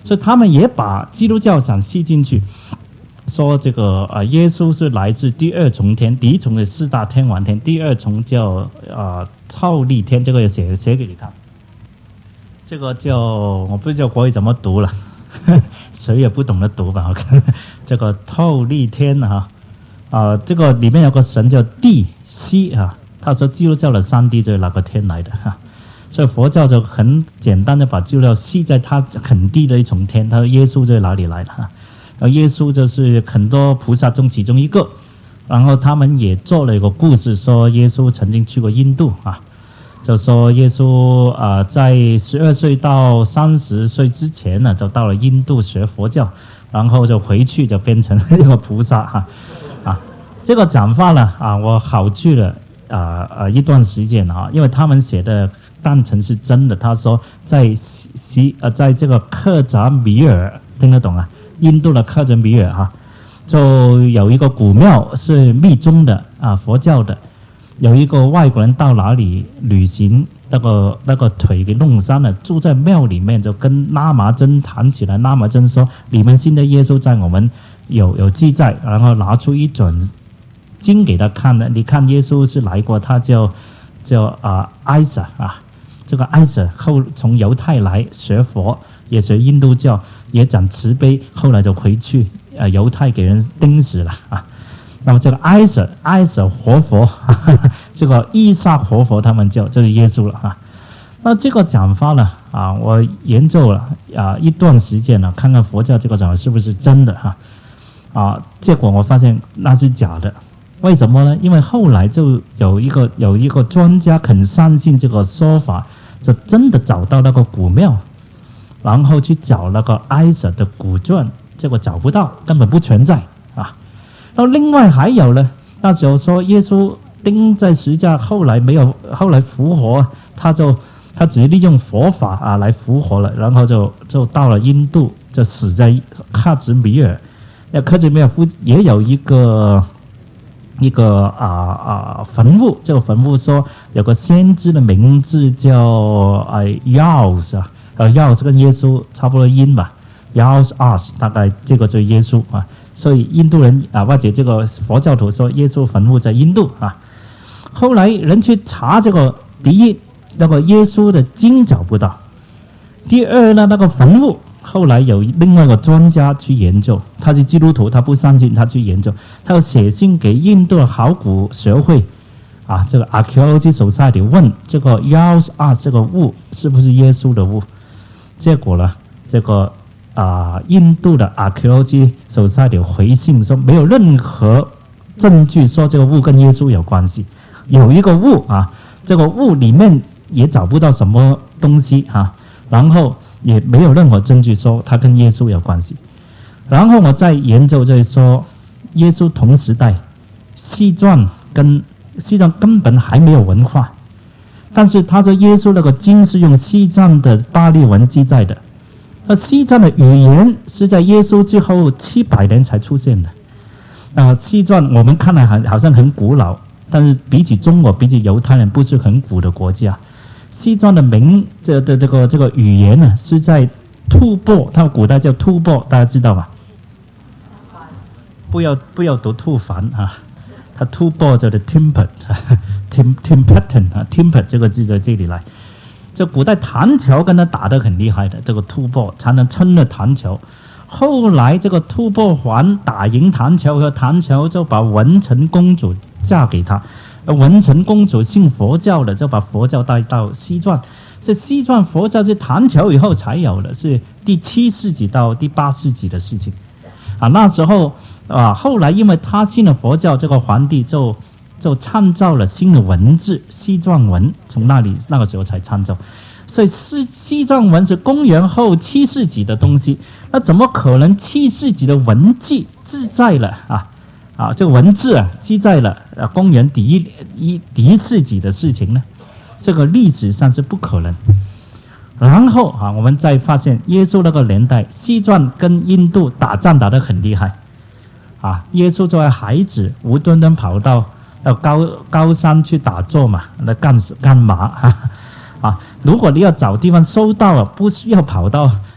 所以他们也把基督教想吸进去，说这个啊，耶稣是来自第二重天，第一重是四大天王天，第二重叫啊透力天，这个也写写给你看。这个叫我不知道国语怎么读了，谁也不懂得读吧？我看这个透力天啊，啊，这个里面有个神叫地西啊，他说基督教的三地就是哪个天来的哈、啊，所以佛教就很简单的把基督教系在他很低的一重天，他说耶稣就是哪里来的哈、啊，然后耶稣就是很多菩萨中其中一个，然后他们也做了一个故事，说耶稣曾经去过印度啊。就说耶稣啊、呃，在十二岁到三十岁之前呢，就到了印度学佛教，然后就回去就变成一个菩萨哈啊, 啊。这个讲法呢啊，我考据了啊呃一段时间啊，因为他们写的当成是真的。他说在西呃在这个克什米尔听得懂啊，印度的克什米尔哈、啊，就有一个古庙是密宗的啊佛教的。有一个外国人到哪里旅行，那个那个腿给弄伤了，住在庙里面，就跟喇嘛真谈起来。喇嘛真说：“你们信的耶稣在我们有有记载。”然后拿出一卷经给他看了，你看耶稣是来过，他叫叫啊艾瑟啊，这个艾瑟后从犹太来学佛，也学印度教，也讲慈悲，后来就回去呃犹太给人钉死了啊。那么这个埃舍埃舍活佛，呵呵这个伊萨活佛他们叫就是耶稣了哈。那这个讲法呢啊，我研究了啊一段时间了，看看佛教这个讲法是不是真的哈啊，结果我发现那是假的。为什么呢？因为后来就有一个有一个专家肯相信这个说法，就真的找到那个古庙，然后去找那个埃舍的古卷，结果找不到，根本不存在啊。然后另外还有呢，那时候说耶稣钉在十字架，后来没有，后来复活，他就他只是利用佛法啊来复活了，然后就就到了印度，就死在克什米尔。那克什米尔夫也有一个一个啊啊坟墓，这个坟墓说有个先知的名字叫啊药是吧？呃药是跟耶稣差不多音吧，药是二，大概这个就是耶稣啊。所以印度人啊，或者这个佛教徒说耶稣坟墓在印度啊。后来人去查这个，第一那个耶稣的经找不到，第二呢那个坟墓，后来有另外一个专家去研究，他是基督徒，他不相信，他去研究，他要写信给印度的考古学会啊，这个 Archaeology Society 问这个幺二这个物是不是耶稣的物，结果呢这个。啊，印度的 Archaeology Society 回信说没有任何证据说这个物跟耶稣有关系，有一个物啊，这个物里面也找不到什么东西啊，然后也没有任何证据说它跟耶稣有关系。然后我再研究就是说，耶稣同时代，西藏跟西藏根本还没有文化，但是他说耶稣那个经是用西藏的巴利文记载的。那西藏的语言是在耶稣之后七百年才出现的。啊，西藏我们看来很好像很古老，但是比起中国，比起犹太人，不是很古的国家。西藏的名这的这个这个语言呢，是在吐蕃，他们古代叫吐蕃，大家知道吧？不要不要读吐蕃啊，它吐蕃叫的 Timbet，Tim Timbeten 啊 ，Timbet 这个字在这里来。这古代唐朝跟他打得很厉害的，这个吐蕃才能撑了唐朝。后来这个吐蕃王打赢唐朝和唐朝就把文成公主嫁给他，而文成公主信佛教的，就把佛教带到西藏。这西藏佛教是唐朝以后才有的，是第七世纪到第八世纪的事情啊。那时候啊，后来因为他信了佛教，这个皇帝就就创造了新的文字西藏文，从那里那个时候才创造。所以西西藏文是公元后七世纪的东西，那怎么可能七世纪的文记记载了啊啊这个文字啊记载了啊公元第一一第一世纪的事情呢？这个历史上是不可能。然后啊，我们再发现耶稣那个年代，西藏跟印度打仗打得很厉害啊。耶稣作为孩子，无端端跑到到高高山去打坐嘛，那干干嘛啊？啊，如果你要找地方收到了，不需要跑到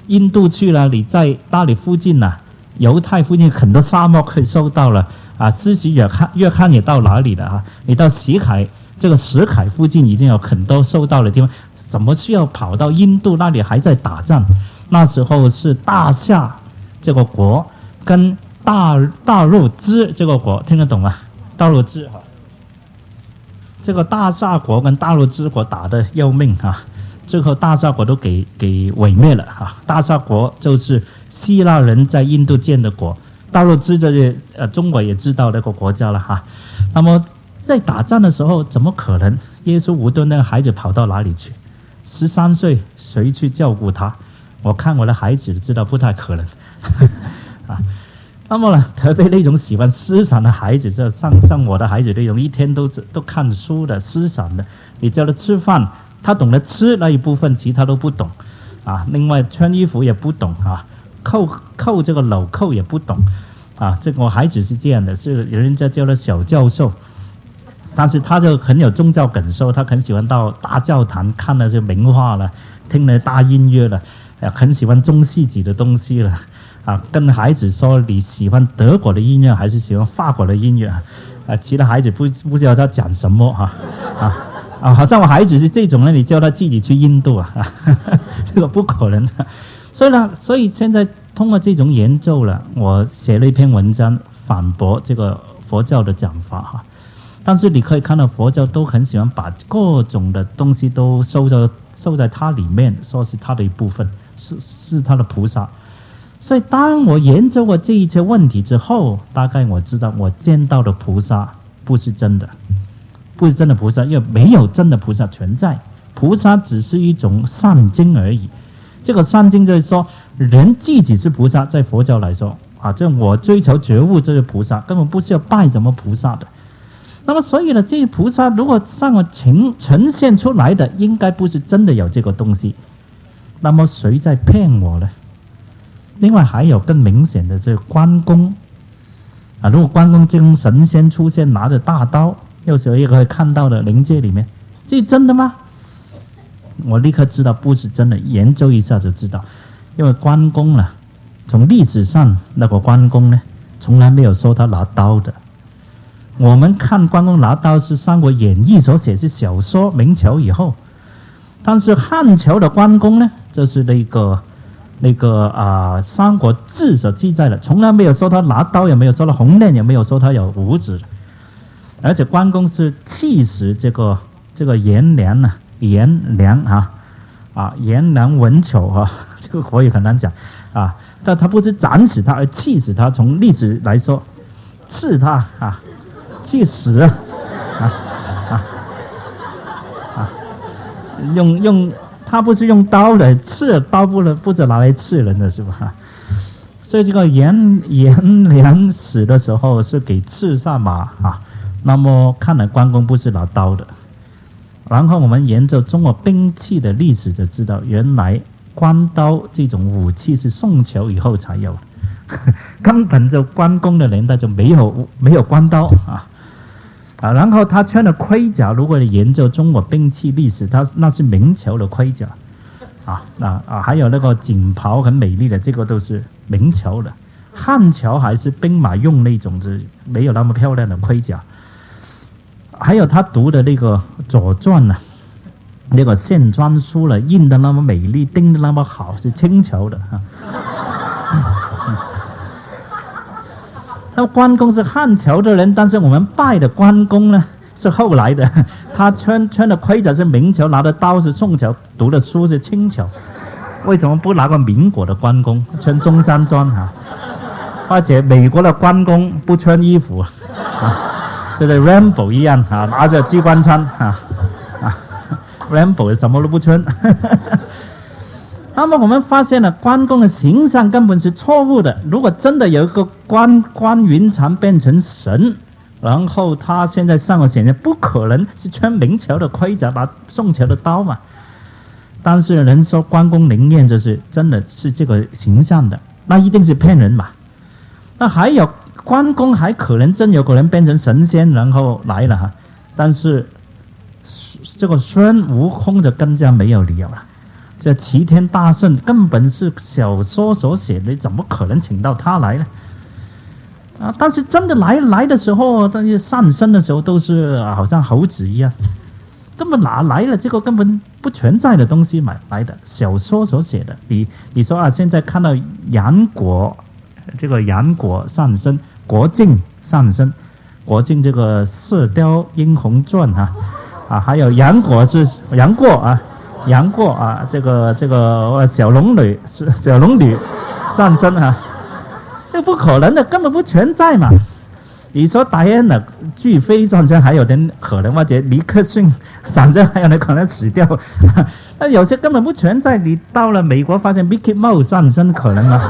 印度去了，你在那里附近呐、啊，犹太附近很多沙漠可以收到了啊，自己越看越看也到哪里了啊？你到西海这个石海附近已经有很多收到的地方，怎么需要跑到印度那里还在打仗？那时候是大夏这个国跟大大陆支这个国，听得懂吗？大陆支哈，这个大夏国跟大陆支国打得要命啊！最后大夏国都给给毁灭了哈、啊。大夏国就是希腊人在印度建的国，大陆支这些呃中国也知道那个国家了哈、啊。那么在打仗的时候，怎么可能耶稣无端那个孩子跑到哪里去？十三岁谁去照顾他？我看我的孩子知道不太可能啊。那么呢，特别那种喜欢思想的孩子，就像像我的孩子那种一天都都看书的思想的，你叫他吃饭，他懂得吃那一部分，其他都不懂啊。另外穿衣服也不懂啊，扣扣这个纽扣也不懂啊。这个我孩子是这样的，是人家叫他小教授，但是他就很有宗教感受，他很喜欢到大教堂看那些名画了，听那大音乐了，很喜欢中世纪的东西了。啊，跟孩子说你喜欢德国的音乐还是喜欢法国的音乐啊？其他孩子不不知道他讲什么哈啊啊！好像我孩子是这种呢，你叫他自己去印度啊，呵呵这个不可能的。所以呢，所以现在通过这种研究了，我写了一篇文章反驳这个佛教的讲法哈。但是你可以看到佛教都很喜欢把各种的东西都收在收在它里面，说是它的一部分，是是它的菩萨。所以当我研究过这一切问题之后，大概我知道我见到的菩萨不是真的，不是真的菩萨，因为没有真的菩萨存在，菩萨只是一种善经而已。这个善经就是说人自己是菩萨，在佛教来说啊，这我追求觉悟这是菩萨，根本不需要拜什么菩萨的。那么所以呢，这些菩萨如果向我呈呈现出来的，应该不是真的有这个东西，那么谁在骗我呢？另外还有更明显的，这个关公啊，如果关公这种神仙出现拿着大刀，有时候也可以看到的灵界里面，这是真的吗？我立刻知道不是真的，研究一下就知道。因为关公呢，从历史上那个关公呢，从来没有说他拿刀的。我们看关公拿刀是《三国演义》所写，是小说，明朝以后。但是汉朝的关公呢，就是那个那个啊，呃《三国志》所记载的，从来没有说他拿刀，也没有说他红脸，也没有说他有胡子。而且关公是气死这个这个颜良啊，颜良啊啊，颜良文丑啊，这个国语很难讲啊。但他不是斩死他，而气死他。从历史来说，刺他啊，气死啊啊啊，用用。他不是用刀来刺，刀不能不是拿来刺人的是吧？所以这个颜颜良死的时候是给刺上马啊。那么看来关公不是拿刀的。然后我们研究中国兵器的历史就知道，原来关刀这种武器是宋朝以后才有的，根本就关公的年代就没有没有关刀啊。啊，然后他穿的盔甲，如果你研究中国兵器历史，他那是明朝的盔甲，啊，那啊还有那个锦袍很美丽的，这个都是明朝的。汉朝还是兵马用那种是没有那么漂亮的盔甲。还有他读的那个《左传》呢、啊，那个线装书了，印的那么美丽，钉的那么好，是清朝的啊。那关公是汉朝的人，但是我们拜的关公呢是后来的，他穿穿的盔甲是明朝，拿的刀是宋朝，读的书是清朝，为什么不拿个民国的关公穿中山装啊？而且美国的关公不穿衣服啊，这个 Rambo 一样啊，拿着机关枪啊啊 ，Rambo 什么都不穿。那么我们发现了关公的形象根本是错误的。如果真的有一个关关云长变成神，然后他现在向我显现，不可能是穿明朝的盔甲，拿宋朝的刀嘛。但是人说关公灵验就是真的是这个形象的，那一定是骗人嘛。那还有关公还可能真有可能变成神仙，然后来了哈。但是这个孙悟空就更加没有理由了。 这齐天大圣根本是小说所写的，怎么可能请到他来呢？啊！但是真的来来的时候，但是上身的时候都是好像猴子一样，根本哪来了？这个根本不存在的东西买来的，小说所写的。你你说啊，现在看到杨过，这个杨过上身，国靖上身，国靖这个《射雕英雄传》啊，啊，还有杨过是杨过啊，杨过啊，这个这个小龙女是小龙女上身啊。这不可能的，根本不存在嘛！你说戴安娜巨飞上身还有点可能，或者尼克逊上身还有点可能死掉，那有些根本不存在。你到了美国发现 Mickey Mouse 上身可能吗？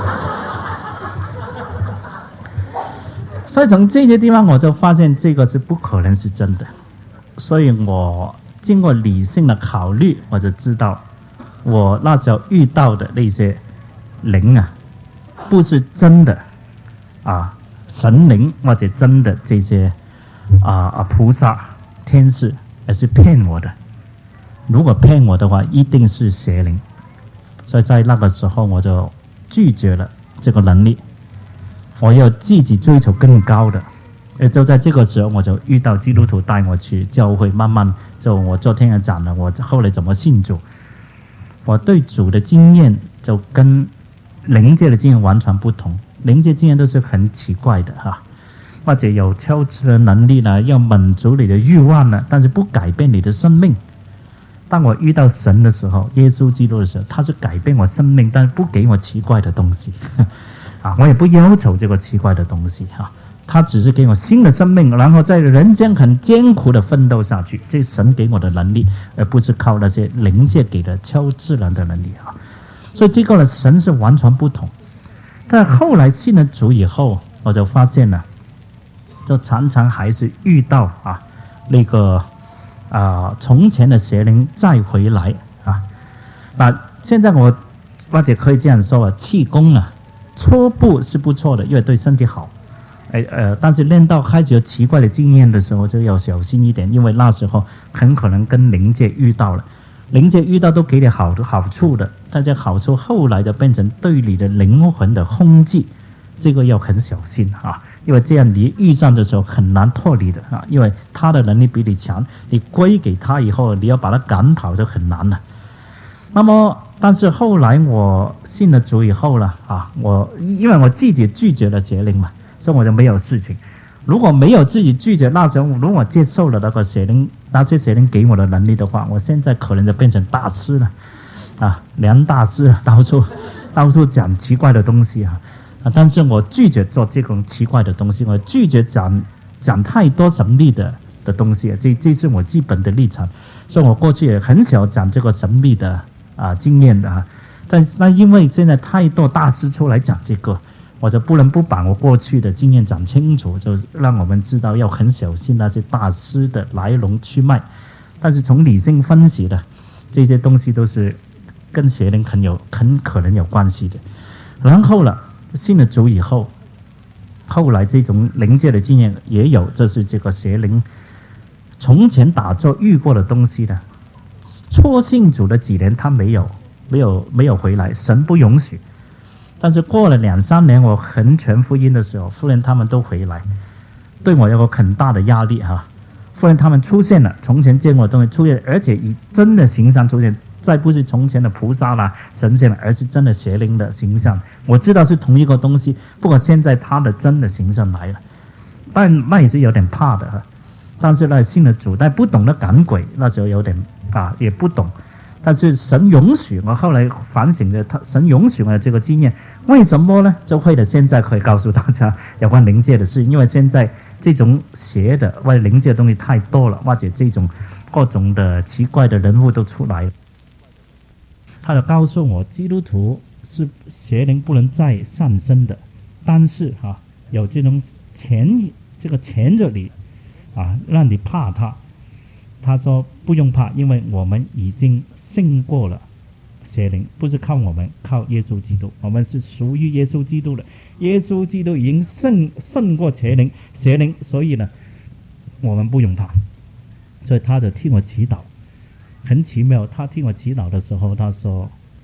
所以从这些地方我就发现这个是不可能是真的。所以我经过理性的考虑，我就知道我那时候遇到的那些灵啊，不是真的。啊，神灵或者真的这些啊啊菩萨、天使，而是骗我的。如果骗我的话，一定是邪灵。所以在那个时候，我就拒绝了这个能力，我要自己追求更高的。也就在这个时候，我就遇到基督徒带我去教会，慢慢就我昨天也讲了，我后来怎么信主，我对主的经验就跟灵界的经验完全不同。灵界经验都是很奇怪的哈，或者有超自然能力呢，要满足你的欲望呢，但是不改变你的生命。当我遇到神的时候，耶稣基督的时候，他是改变我生命，但是不给我奇怪的东西啊，我也不要求这个奇怪的东西哈，他只是给我新的生命，然后在人间很艰苦的奋斗下去，这是神给我的能力，而不是靠那些灵界给的超自然的能力啊。所以这个呢，神是完全不同。但后来信了主以后，我就发现了，就常常还是遇到啊那个啊从前的邪灵再回来啊。那现在我或者可以这样说啊，气功啊初步是不错的，因为对身体好。哎呃，但是练到开始有奇怪的经验的时候，就要小心一点，因为那时候很可能跟灵界遇到了。灵界遇到都给你好好处的，但这好处后来就变成对你的灵魂的轰击，这个要很小心啊，因为这样你遇上的时候很难脱离的啊，因为他的能力比你强，你归给他以后，你要把他赶跑就很难了。那么，但是后来我信了主以后了啊，我因为我自己拒绝了邪灵嘛，所以我就没有事情。如果没有自己拒绝，那时候如果接受了那个邪灵，那些邪灵给我的能力的话，我现在可能就变成大师了，啊，梁大师到处到处讲奇怪的东西啊，啊，但是我拒绝做这种奇怪的东西，我拒绝讲讲太多神秘的的东西，这这是我基本的立场，所以我过去也很少讲这个神秘的啊经验的啊，但那因为现在太多大师出来讲这个。我就不能不把我过去的经验讲清楚，就让我们知道要很小心那些大师的来龙去脉。但是从理性分析的这些东西都是跟邪灵很有很可能有关系的。然后了信了主以后，后来这种灵界的经验也有，就是这个邪灵从前打坐遇过的东西的，初信主的几年他没有没有没有回来，神不允许。但是过了两三年，我很传福音的时候，忽然他们都回来，对我有个很大的压力哈、啊。忽然他们出现了，从前见过的东西出现，而且以真的形象出现，再不是从前的菩萨啦、神仙了，而是真的邪灵的形象。我知道是同一个东西，不过现在他的真的形象来了，但那也是有点怕的哈、啊。但是呢，信了主，但不懂得赶鬼，那时候有点啊，也不懂。但是神允许我，后来反省的，他神允许我这个经验，为什么呢？就为了现在可以告诉大家有关灵界的事，因为现在这种邪的或者灵界的东西太多了，或者这种各种的奇怪的人物都出来了。他就告诉我，基督徒是邪灵不能再上升的，但是哈、啊、有这种钳，这个钳着你啊，让你怕他。他说不用怕，因为我们已经胜过了邪灵，不是靠我们，靠耶稣基督，我们是属于耶稣基督的。耶稣基督已经胜胜过邪灵，邪灵，所以呢，我们不用怕。所以他就替我祈祷，很奇妙。他替我祈祷的时候，他说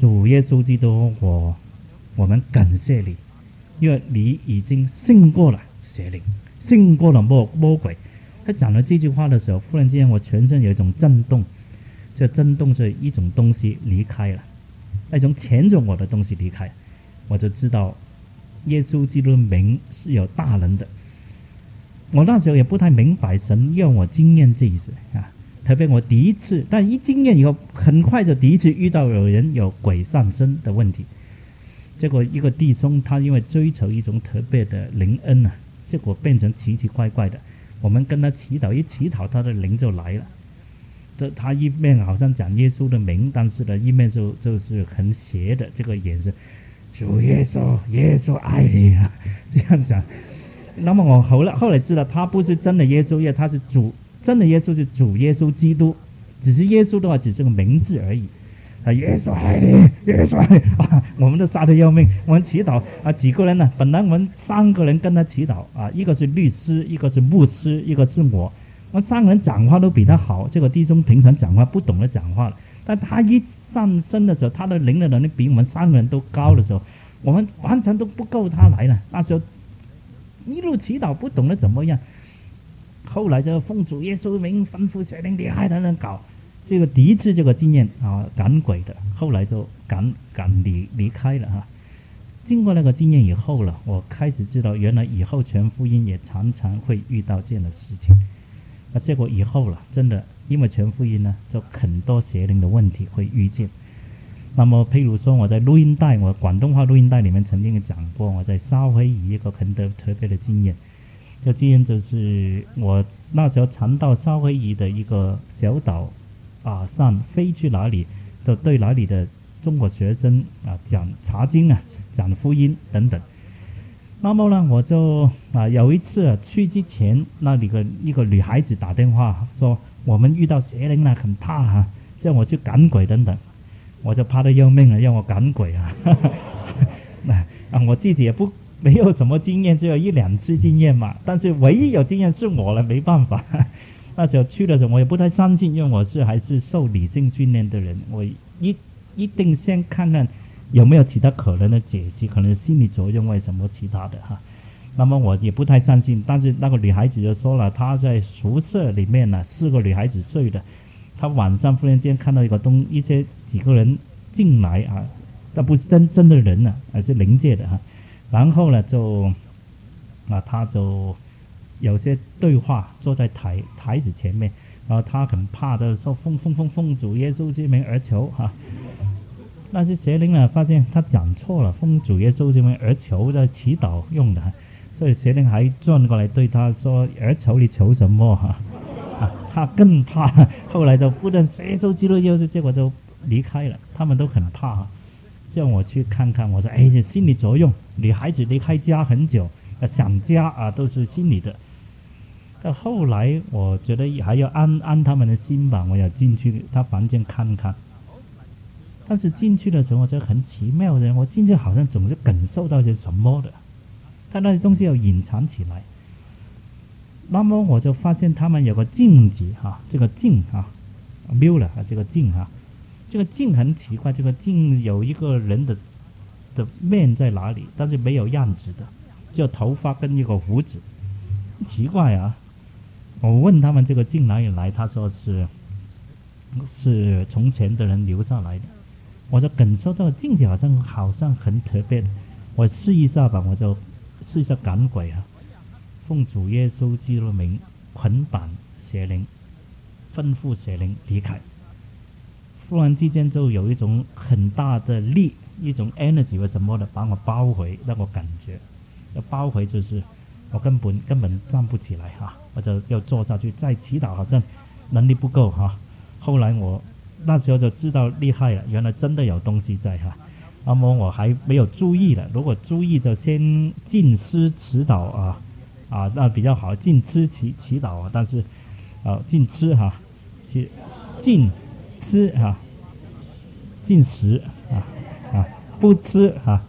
主耶稣基督，我我们感谢你，因为你已经胜过了邪灵，胜过了魔魔鬼。他讲了这句话的时候，忽然间我全身有一种震动，这震动是一种东西离开了，那种牵着我的东西离开，我就知道耶稣基督的名是有大能的。我那时候也不太明白神让我经验这一次啊，特别我第一次，但一经验以后，很快就第一次遇到有人有鬼上身的问题。结果一个弟兄他因为追求一种特别的灵恩啊，结果变成奇奇怪怪的。我们跟他祈祷，一祈祷他的灵就来了。这他一面好像讲耶稣的名，但是呢一面就就是很邪的这个眼神，主耶稣，耶稣爱你啊，这样讲。那么我后来后来知道，他不是真的耶稣，因为他是主，真的耶稣是主耶稣基督，只是耶稣的话只是个名字而已。啊，耶稣爱你，耶稣爱你啊！我们都杀得要命，我们祈祷啊，几个人呢？本来我们三个人跟他祈祷啊，一个是律师，一个是牧师，一个是我。我们三个人讲话都比他好，这个弟兄平常讲话不懂得讲话了，但他一上身的时候，他的灵的能力比我们三个人都高的时候，我们完全都不够他来了。那时候一路祈祷不懂得怎么样，后来就奉主耶稣名吩咐邪灵离开等等搞。这个第一次这个经验啊，赶鬼的，后来就赶赶离离开了哈。经过那个经验以后了，我开始知道原来以后传福音也常常会遇到这样的事情。那结果以后了，真的因为传福音呢，就很多邪灵的问题会遇见。那么譬如说我在录音带，我广东话录音带里面曾经讲过，我在沙威夷一个很特别的经验。这经验就是我那时候常到沙威夷的一个小岛啊上飞去哪里，就对哪里的中国学生啊讲查经啊，讲福音等等。那么呢，我就啊有一次、啊、去之前，那里个一个女孩子打电话说我们遇到邪灵了，很怕啊，叫我去赶鬼等等。我就怕得要命了，让我赶鬼啊！啊，我自己也不没有什么经验，只有一两次经验嘛。但是唯一有经验是我了，没办法。那时候去的时候，我也不太相信，因为我是还是受理性训练的人，我一一定先看看有没有其他可能的解析，可能是心理作用为什么其他的哈。那么我也不太相信，但是那个女孩子就说了，她在宿舍里面呢，四个女孩子睡的，她晚上忽然间看到一个东一些几个人进来啊，那不是真真的人呢、啊，而是灵界的哈。然后呢，就啊，她就有些对话，坐在台台子前面，然后她很怕的说奉奉奉奉主耶稣之名而求哈。但是邪灵呢，发现他讲错了，奉主耶稣之名而求的祈祷用的，所以邪灵还转过来对他说：“而求你求什么？”哈、啊，他更怕。后来就不能耶稣基督耶稣，结果就离开了。他们都很怕，叫我去看看。我说：“哎，这心理作用，女孩子离开家很久，啊、想家啊，都是心理的。”到后来，我觉得还要安安他们的心吧，我要进去他房间看看。但是进去的时候，我觉得很奇妙的，我进去好像总是感受到些什么的，但那些东西要隐藏起来。那么我就发现他们有个镜子哈、啊，这个镜哈 ，mirror 啊，这个镜哈、啊，这个镜很奇怪，这个镜有一个人的的面在哪里，但是没有样子的，只有头发跟一个胡子，奇怪啊！我问他们这个镜哪里来，他说是是从前的人留下来的。我就感受到镜子好像好像很特别的，我试一下吧，我就试一下赶鬼啊，奉主耶稣基督的名捆绑邪灵，吩咐邪灵离开。忽然之间就有一种很大的力，一种 energy 或什么的把我包回，让我感觉要包回就是我根本根本站不起来哈、啊，我就要坐下去再祈祷，好像能力不够哈、啊。后来我那时候就知道厉害了，原来真的有东西在哈。那么我还没有注意了，如果注意就先禁吃祈祷啊啊，那比较好，禁吃祈祈祷啊，但是啊禁吃哈，禁禁吃哈，禁食啊啊不吃哈，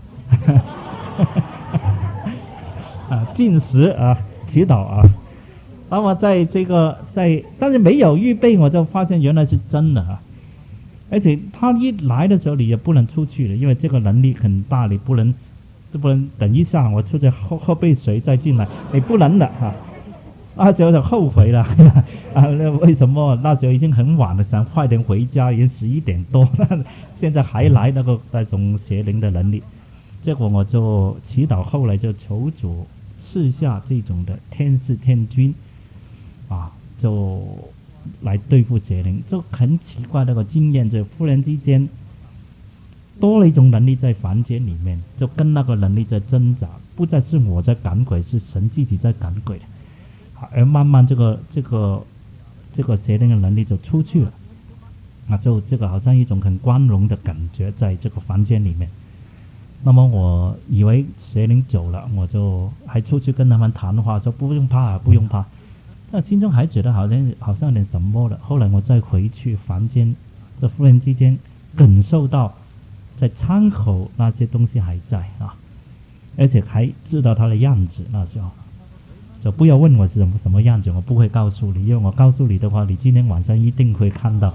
啊禁食啊祈祷啊。那么在这个在，但是没有预备，我就发现原来是真的啊。 而且他一来的时候你也不能出去了，因为这个能力很大，你不能就不能等一下我出去喝喝杯水再进来，你不能的哈。那时候就后悔了啊！为什么那时候已经很晚了，想快点回家，已经十一点多了，现在还来那个那种邪灵的能力。结果我就祈祷，后来就求主赐下这种的天使天君啊，就来对付邪灵。就很奇怪那个经验，就忽然之间多了一种能力在房间里面，就跟那个能力在挣扎，不再是我在赶鬼，是神自己在赶鬼。而慢慢这个这个这个邪灵的能力就出去了，啊，就这个好像一种很光荣的感觉在这个房间里面。那么我以为邪灵走了，我就还出去跟他们谈话，说不用怕，不用怕。但心中还觉得好像好像有点什么了。后来我再回去房间，这忽然之间感受到在窗口那些东西还在啊，而且还知道它的样子。那时候就不要问我是什么什么样子，我不会告诉你，因为我告诉你的话，你今天晚上一定会看到，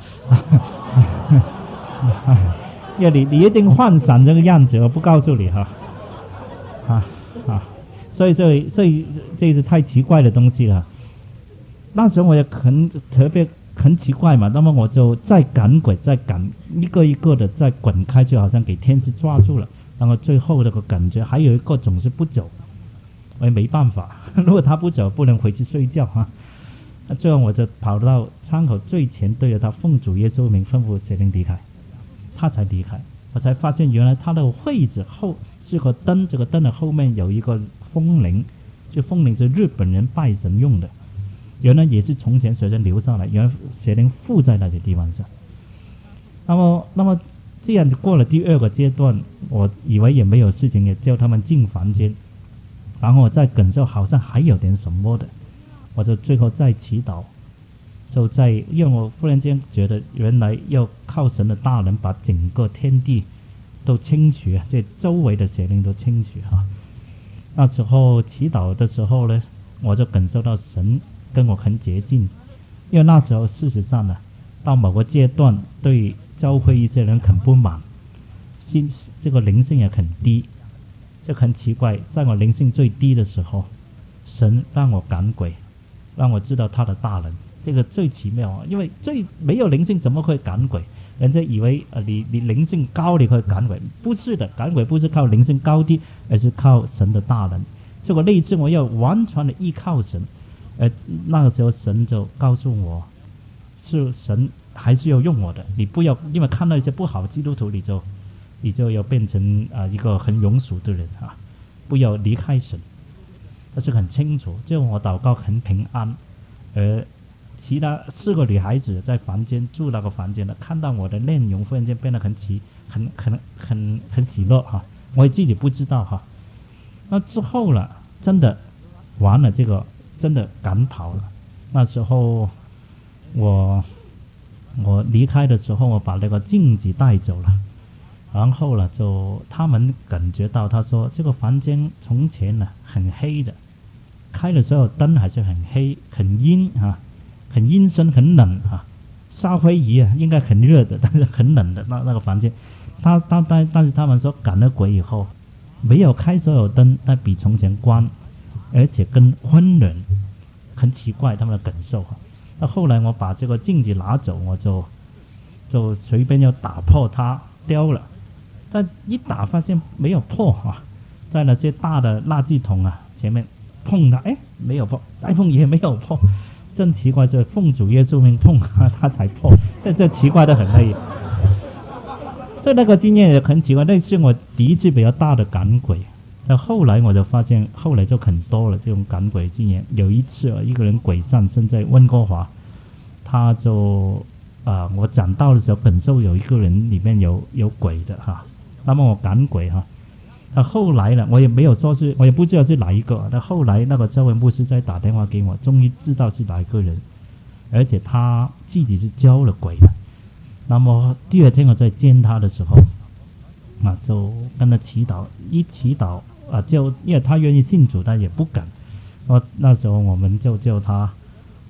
因为你你一定幻想这个样子，我不告诉你哈，啊啊，所以所以所以这是太奇怪的东西了。那时候我也很特别很奇怪嘛，那么我就再赶鬼，再赶一个一个的再滚开，就好像给天使抓住了。然后最后那个感觉，还有一个总是不走。我也没办法，如果他不走，不能回去睡觉哈。那最后我就跑到窗口最前，对着他奉主耶稣名吩咐邪灵离开，他才离开。我才发现原来他的位置后是个灯，这个灯的后面有一个风铃，就风铃是日本人拜神用的，原来也是从前随着留上来，原来邪灵附在那些地方上。那么，那么这样过了第二个阶段，我以为也没有事情，也叫他们进房间。然后我再感受好像还有点什么的，我就最后再祈祷，就在因为我忽然间觉得原来要靠神的大能把整个天地都清除，这周围的邪灵都清除哈。那时候祈祷的时候呢，我就感受到神跟我很接近，因为那时候事实上呢，到某个阶段对教会一些人很不满，心这个灵性也很低。就很奇怪，在我灵性最低的时候，神让我赶鬼，让我知道他的大能，这个最奇妙啊！因为最没有灵性怎么会赶鬼？人家以为呃你你灵性高你会赶鬼，不是的，赶鬼不是靠灵性高低，而是靠神的大能。这个那次我要完全的依靠神，呃那个时候神就告诉我，是神还是要用我的，你不要因为看到一些不好的基督徒你就。你就要变成啊、呃、一个很庸俗的人啊，不要离开神，这是很清楚。就我祷告很平安，而其他四个女孩子在房间住那个房间的，看到我的面容忽然间变得很奇，很很很很喜乐哈、啊，我也自己不知道哈、啊。那之后了，真的完了，这个真的赶跑了。那时候我我离开的时候，我把那个镜子带走了。然后呢，就他们感觉到，他说这个房间从前呢很黑的，开的时候灯还是很黑、很阴啊，很阴森、很冷啊。沙灰仪啊，应该很热的，但是很冷的那那个房间。他他但但是他们说赶了鬼以后，没有开所有灯，但比从前光，而且更温暖，很奇怪他们的感受啊。那后来我把这个镜子拿走，我就就随便要打破它，丢了。但一打发现没有破啊，在那些大的垃圾桶啊前面碰它，哎，没有破，再碰也没有破，真奇怪，这奉主耶稣名碰啊，它才破，这这奇怪的很而已。所以那个经验也很奇怪，那是我第一次比较大的赶鬼。那后来我就发现，后来就很多了这种赶鬼经验。有一次啊，一个人鬼上身在温哥华，他就啊、呃，我讲到的时候，感受有一个人里面有有鬼的哈。那么我赶鬼哈，那后来呢，我也没有说是，我也不知道是哪一个。那后来那个周文牧师在打电话给我，终于知道是哪一个人，而且他自己是教了鬼的。那么第二天我在见他的时候，啊，就跟他祈祷，一祈祷啊，就因为他愿意信主，但也不敢。那那时候我们就叫他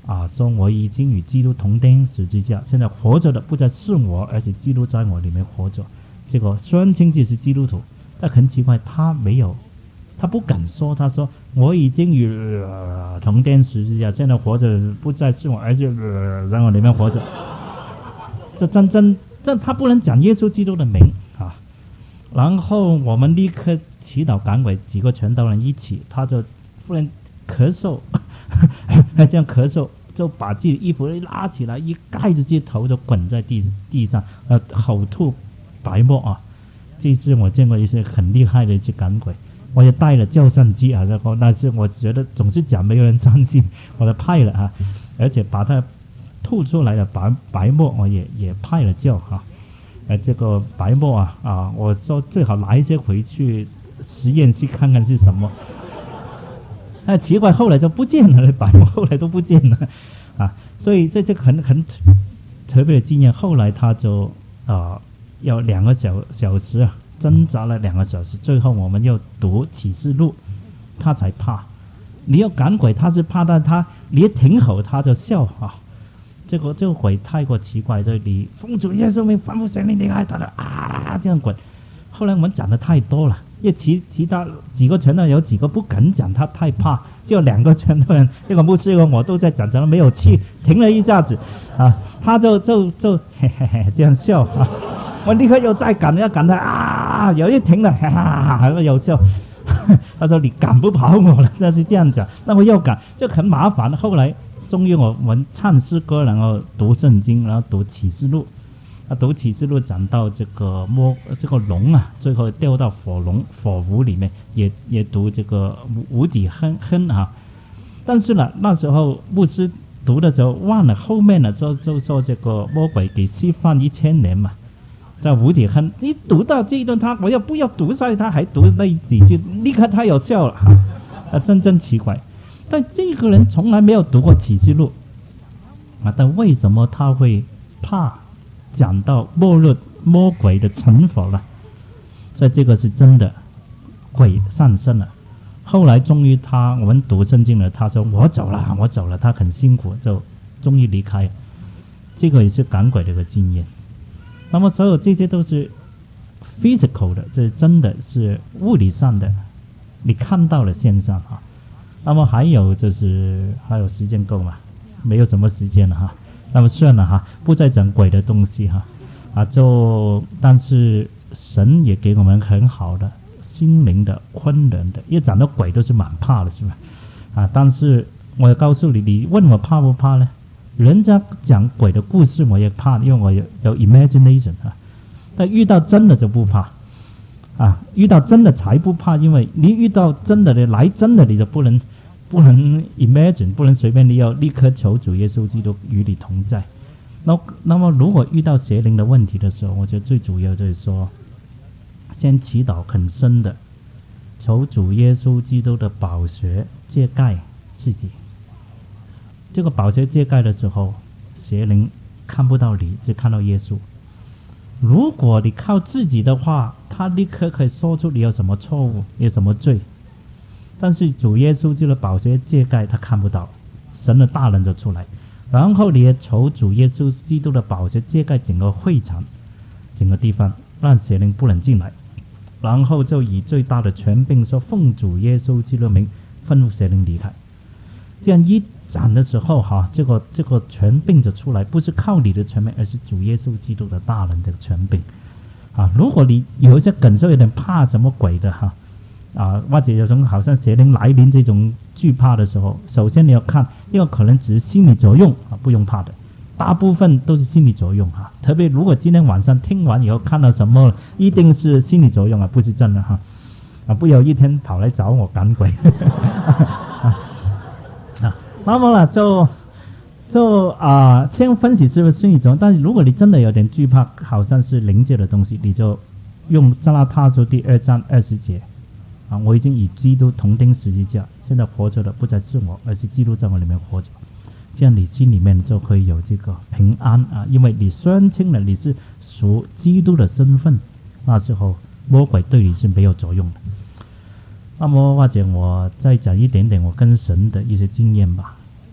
啊，说我已经与基督同钉十字架，现在活着的不再是我，而是基督在我里面活着。这个宣称自己是基督徒，但很奇怪，他没有，他不敢说，他说我已经与、呃、同钉十字架，现在活着不再是我，而是、呃、在我里面活着。这真真这他不能讲耶稣基督的名啊。然后我们立刻祈祷赶鬼，几个传道人一起，他就忽然咳嗽，这样咳嗽。就把自己的衣服一拉起来，一盖着自己头就滚在地地上，呃，口吐白沫啊！这是我见过一些很厉害的一些赶鬼，我也带了照相机啊，然后但是我觉得总是讲没有人相信，我就拍了啊，而且把它吐出来的白白沫我也也拍了照哈、啊，呃，这个白沫啊啊，我说最好拿一些回去实验室看看是什么。哎，奇怪，后来就不见了，白沫后来都不见了，啊，所以这这个很很特别的经验。后来他就啊、呃，要两个小小时啊，挣扎了两个小时，最后我们又读启示录，他才怕。你要赶鬼，他是怕，但他你一停口他就笑啊。这个这个鬼太过奇怪，所以你奉主耶稣名吩咐神灵离开他的啊，这样滚。后来我们讲的太多了。因为其其他几个传道人有几个不敢讲，他太怕，就两个传道人，一个牧师一个我都在讲，讲了没有气，停了一下子，啊，他就就就嘿嘿嘿这样笑啊，我立刻又再赶，要赶他啊，有一停了，哈哈哈，又笑，他说你赶不跑我了，那是这样讲，那我又赶，就很麻烦。后来终于我们唱诗歌，然后读圣经，然后读启示录。啊，读启示录讲到这个魔这个龙啊，最后掉到火龙火湖里面，也也读这个无底坑坑啊。但是呢，那时候牧师读的时候忘了后面呢，就就说这个魔鬼给释放一千年嘛，在无底坑。你读到这一段，他我要不要读下去？他还读那几句，立刻他有笑了，啊，真真奇怪。但这个人从来没有读过启示录啊，但为什么他会怕？讲到末日魔鬼的惩罚了，所以这个是真的，鬼上身了。后来终于他我们读圣经了，他说我走了，我走了，他很辛苦，就终于离开了。这个也是赶鬼的一个经验。那么所有这些都是 physical 的，这真的是物理上的，你看到了现象啊。那么还有就是还有时间够吗？没有什么时间了哈。那么算了哈，不再讲鬼的东西哈，啊，就但是神也给我们很好的心灵的昆仑的，因为讲到鬼都是蛮怕的，是吧？啊，但是我告诉你，你问我怕不怕呢？人家讲鬼的故事我也怕，因为我有有 imagination 啊，但遇到真的就不怕，啊，遇到真的才不怕，因为你遇到真的的来真的你就不能。不能 imagine， 不能随便，你要立刻求主耶稣基督与你同在。那那么如果遇到邪灵的问题的时候，我觉得最主要就是说，先祈祷很深的，求主耶稣基督的宝血遮盖自己。这个宝血遮盖的时候，邪灵看不到你，只看到耶稣。如果你靠自己的话，他立刻可以说出你有什么错误，有什么罪。但是主耶稣基督的宝血遮盖，他看不到，神的大能就出来。然后你也求主耶稣基督的宝血遮盖整个会场，整个地方，让邪灵不能进来。然后就以最大的权柄说，奉主耶稣基督的名，吩咐邪灵离开。这样一讲的时候哈，这个这个权柄就出来，不是靠你的权柄，而是主耶稣基督的大能的权柄。啊，如果你有一些感受有点怕什么鬼的哈。啊，或者有种好像邪灵来临这种惧怕的时候，首先你要看，因为可能只是心理作用啊，不用怕的，大部分都是心理作用哈。特别如果今天晚上听完以后看到什么，一定是心理作用啊，不是真的哈。啊，不要一天跑来找我赶鬼。啊，啊，那么呢，就就啊，先分析是不是心理作用，但是如果你真的有点惧怕，好像是灵界的东西，你就用加拉太书第二章二十节。啊！我已经与基督同钉十字架，现在活着的不再是我，而是基督在我里面活着。这样你心里面就可以有这个平安啊，因为你宣称了你是属基督的身份，那时候魔鬼对你是没有作用的。那么或者我再讲一点点我跟神的一些经验吧。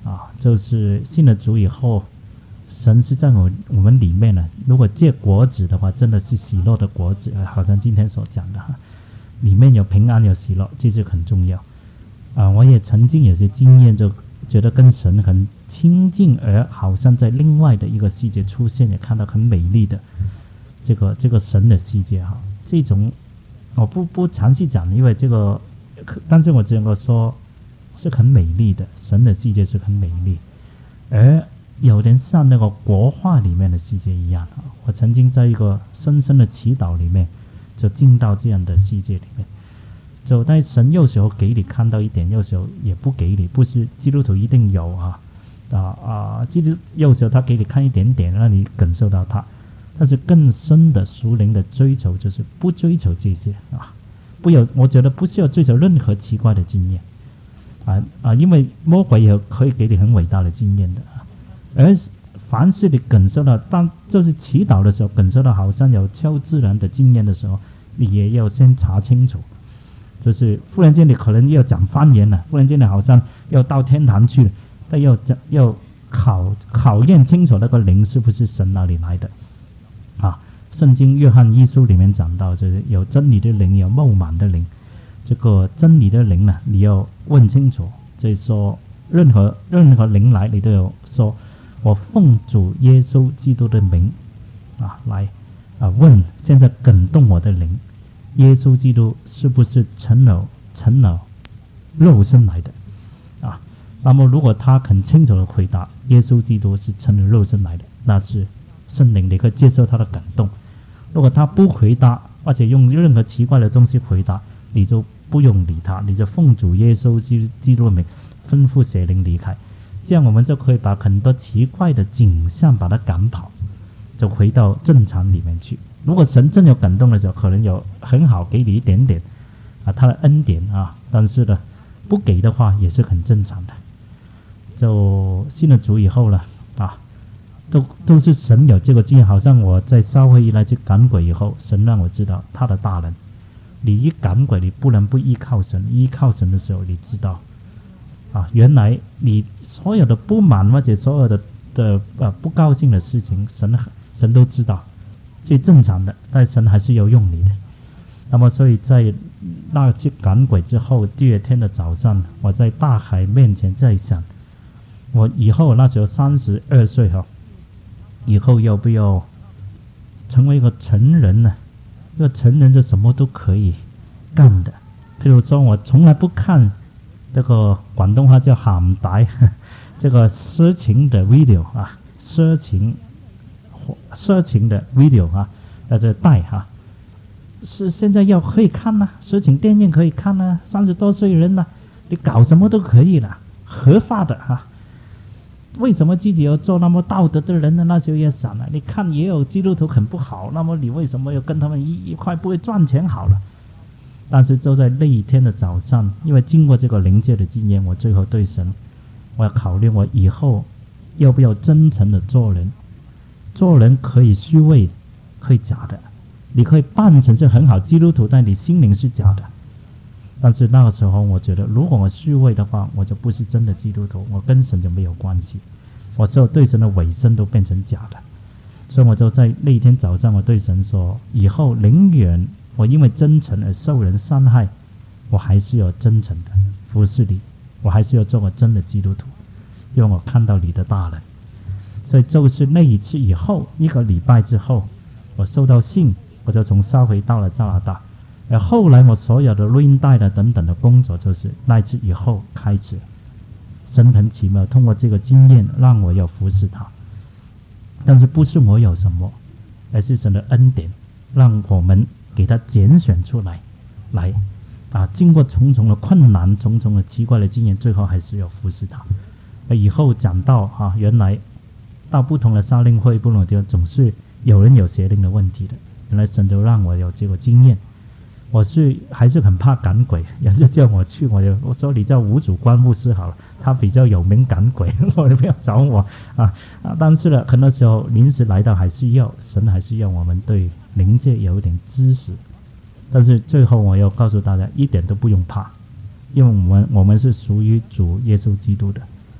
啊，就是信了主以后，神是在我我们里面呢。如果结果子的话，真的是喜乐的果子，好像今天所讲的哈，里面有平安有喜乐，这是很重要啊。我也曾经有些经验，就觉得跟神很亲近，而好像在另外的一个世界出现，也看到很美丽的这个这个神的世界哈。这种我不不详细讲，因为这个，但是我只能够说是很美丽的，神的世界是很美丽，而有点像那个国画里面的世界一样啊。我曾经在一个深深的祈祷里面，就进到这样的世界里面。就在神有时候给你看到一点，有时候也不给你，不是基督徒一定有啊啊啊！基督有时候他给你看一点点，让你感受到他。但是更深的属灵的追求，就是不追求这些啊，不有，我觉得不需要追求任何奇怪的经验啊啊，因为魔鬼也可以给你很伟大的经验的啊。而凡是你感受到，当就是祈祷的时候，感受到好像有超自然的经验的时候，你也要先查清楚。就是忽然间你可能要讲方言了，忽然间你好像要到天堂去了，但要要考考验清楚那个灵是不是神那里来的啊。圣经约翰一书里面讲到，就是有真理的灵，有冒满的灵。这个真理的灵呢，你要问清楚，就是说任何任何灵来，你都有说我奉主耶稣基督的名啊来啊问，现在感动我的灵，耶稣基督是不是成了成了肉身来的啊？那么如果他很清楚的回答耶稣基督是成了肉身来的，那是圣灵，你可以接受他的感动。如果他不回答，而且用任何奇怪的东西回答，你就不用理他，你就奉主耶稣基督的名吩咐邪灵离开。这样我们就可以把很多奇怪的景象把它赶跑，就回到正常里面去。如果神真有感动的时候，可能有很好给你一点点啊他的恩典啊，但是呢不给的话也是很正常的。就信了主以后了啊，都都是神有这个经验。好像我在教会一来去赶鬼以后，神让我知道他的大能。你一赶鬼，你不能不依靠神，依靠神的时候，你知道啊，原来你所有的不满或者所有的的呃不高兴的事情，神神都知道，最正常的，但神还是要用你的。那么所以在那去赶鬼之后，第二天的早上，我在大海面前在想，我以后那时候三十二岁哈，以后要不要成为一个成人呢？一个成人就什么都可以干的。譬如说我从来不看这个广东话叫鹹帶，这个色情的 video 啊，色情色情的 video 啊，呃这带哈，是现在要可以看呢、啊，色情电影可以看呢、啊，三十多岁人呢、啊，你搞什么都可以了，合法的哈、啊。为什么自己要做那么道德的人呢？那时候也想了，你看也有基督徒很不好，那么你为什么要跟他们一一块不会赚钱好了？但是就在那一天的早上，因为经过这个灵界的经验，我最后对神，我要考虑我以后要不要真诚的做人。做人可以虚伪，可以假的，你可以扮成是很好基督徒，但你心灵是假的。但是那个时候我觉得，如果我虚伪的话，我就不是真的基督徒，我跟神就没有关系，我所有对神的委身都变成假的。所以我就在那一天早上，我对神说，以后宁愿我因为真诚而受人伤害，我还是要真诚的服侍你，我还是要做个真的基督徒，因为我看到你的大能。所以就是那一次以后，一个礼拜之后，我收到信，我就从沙回到了加拿大。而后来我所有的录音带的等等的工作，就是那次以后开始。神很奇妙，通过这个经验让我要服侍他。但是不是我有什么，而是神的恩典，让我们给他拣选出来，来啊，经过重重的困难，重重的奇怪的经验，最后还是要服侍他。而以后讲到啊，原来到不同的沙令会、不同的地方，总是有人有邪灵的问题的。原来神就让我有这个经验。我是还是很怕赶鬼，人家叫我去，我就我说你叫吴主关牧师好了，他比较有名赶鬼，我就不要找我啊啊！但是呢，很多时候临时来到还是要神还是要我们对灵界有一点知识。但是最后我要告诉大家，一点都不用怕，因为我们我们是属于主耶稣基督的，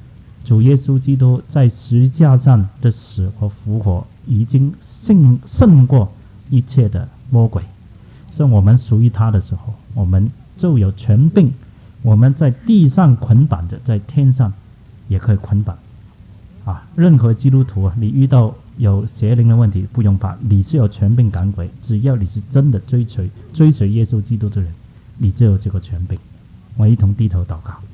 主耶稣基督在十字架上的死和复活已经胜胜过一切的魔鬼，所以我们属于他的时候，我们就有权柄，我们在地上捆绑着，在天上也可以捆绑啊！任何基督徒啊，你遇到有邪灵的问题，不用怕，你是有权柄赶鬼，只要你是真的追随追随耶稣基督的人，你就有这个权柄。我一同低头祷告。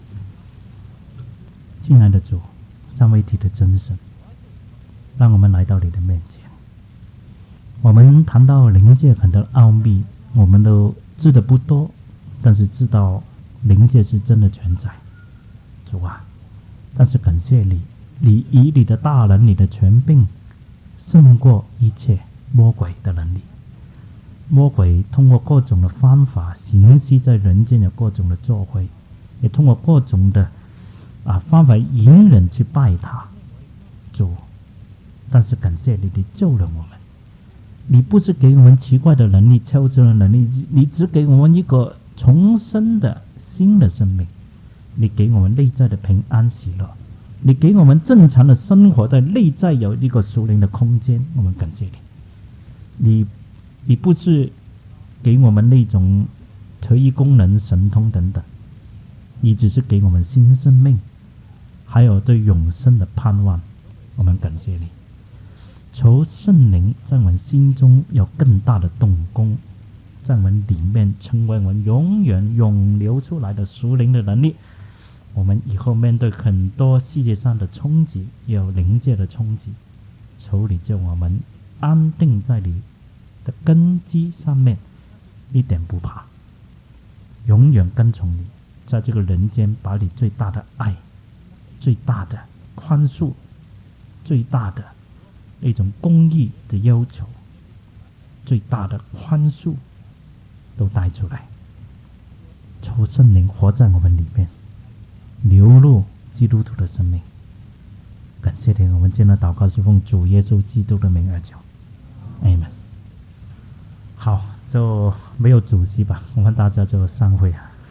亲爱的主，三位一体的真神，让我们来到你的面前。我们谈到灵界很多奥秘，我们都知得不多，但是知道灵界是真的存在。主啊，但是感谢你，你以你的大能，你的权柄胜过一切魔鬼的能力。魔鬼通过各种的方法行使在人间有各种的作为，也通过各种的啊方法引人去拜他。主，但是感谢你，你救了我们。你不是给我们奇怪的能力、超自然的能力，你只给我们一个重生的新的生命。你给我们内在的平安喜乐，你给我们正常的生活，在内在有一个属灵的空间。我们感谢你。你你不是给我们那种特异功能、神通等等，你只是给我们新生命，还有对永生的盼望。我们感谢你，求圣灵在我们心中有更大的动工，在我们里面成为我们永远涌流出来的属灵的能力。我们以后面对很多世界上的冲击，也有灵界的冲击，求你叫我们安定在你的根基上面，一点不怕，永远跟从你，在这个人间把你最大的爱、最大的宽恕、最大的那种公义的要求、最大的宽恕都带出来。求圣灵活在我们里面，流露基督徒的生命。感谢你，我们今天祷告是奉主耶稣基督的名而求，阿们。好，就没有主席吧，我们大家就散会啊。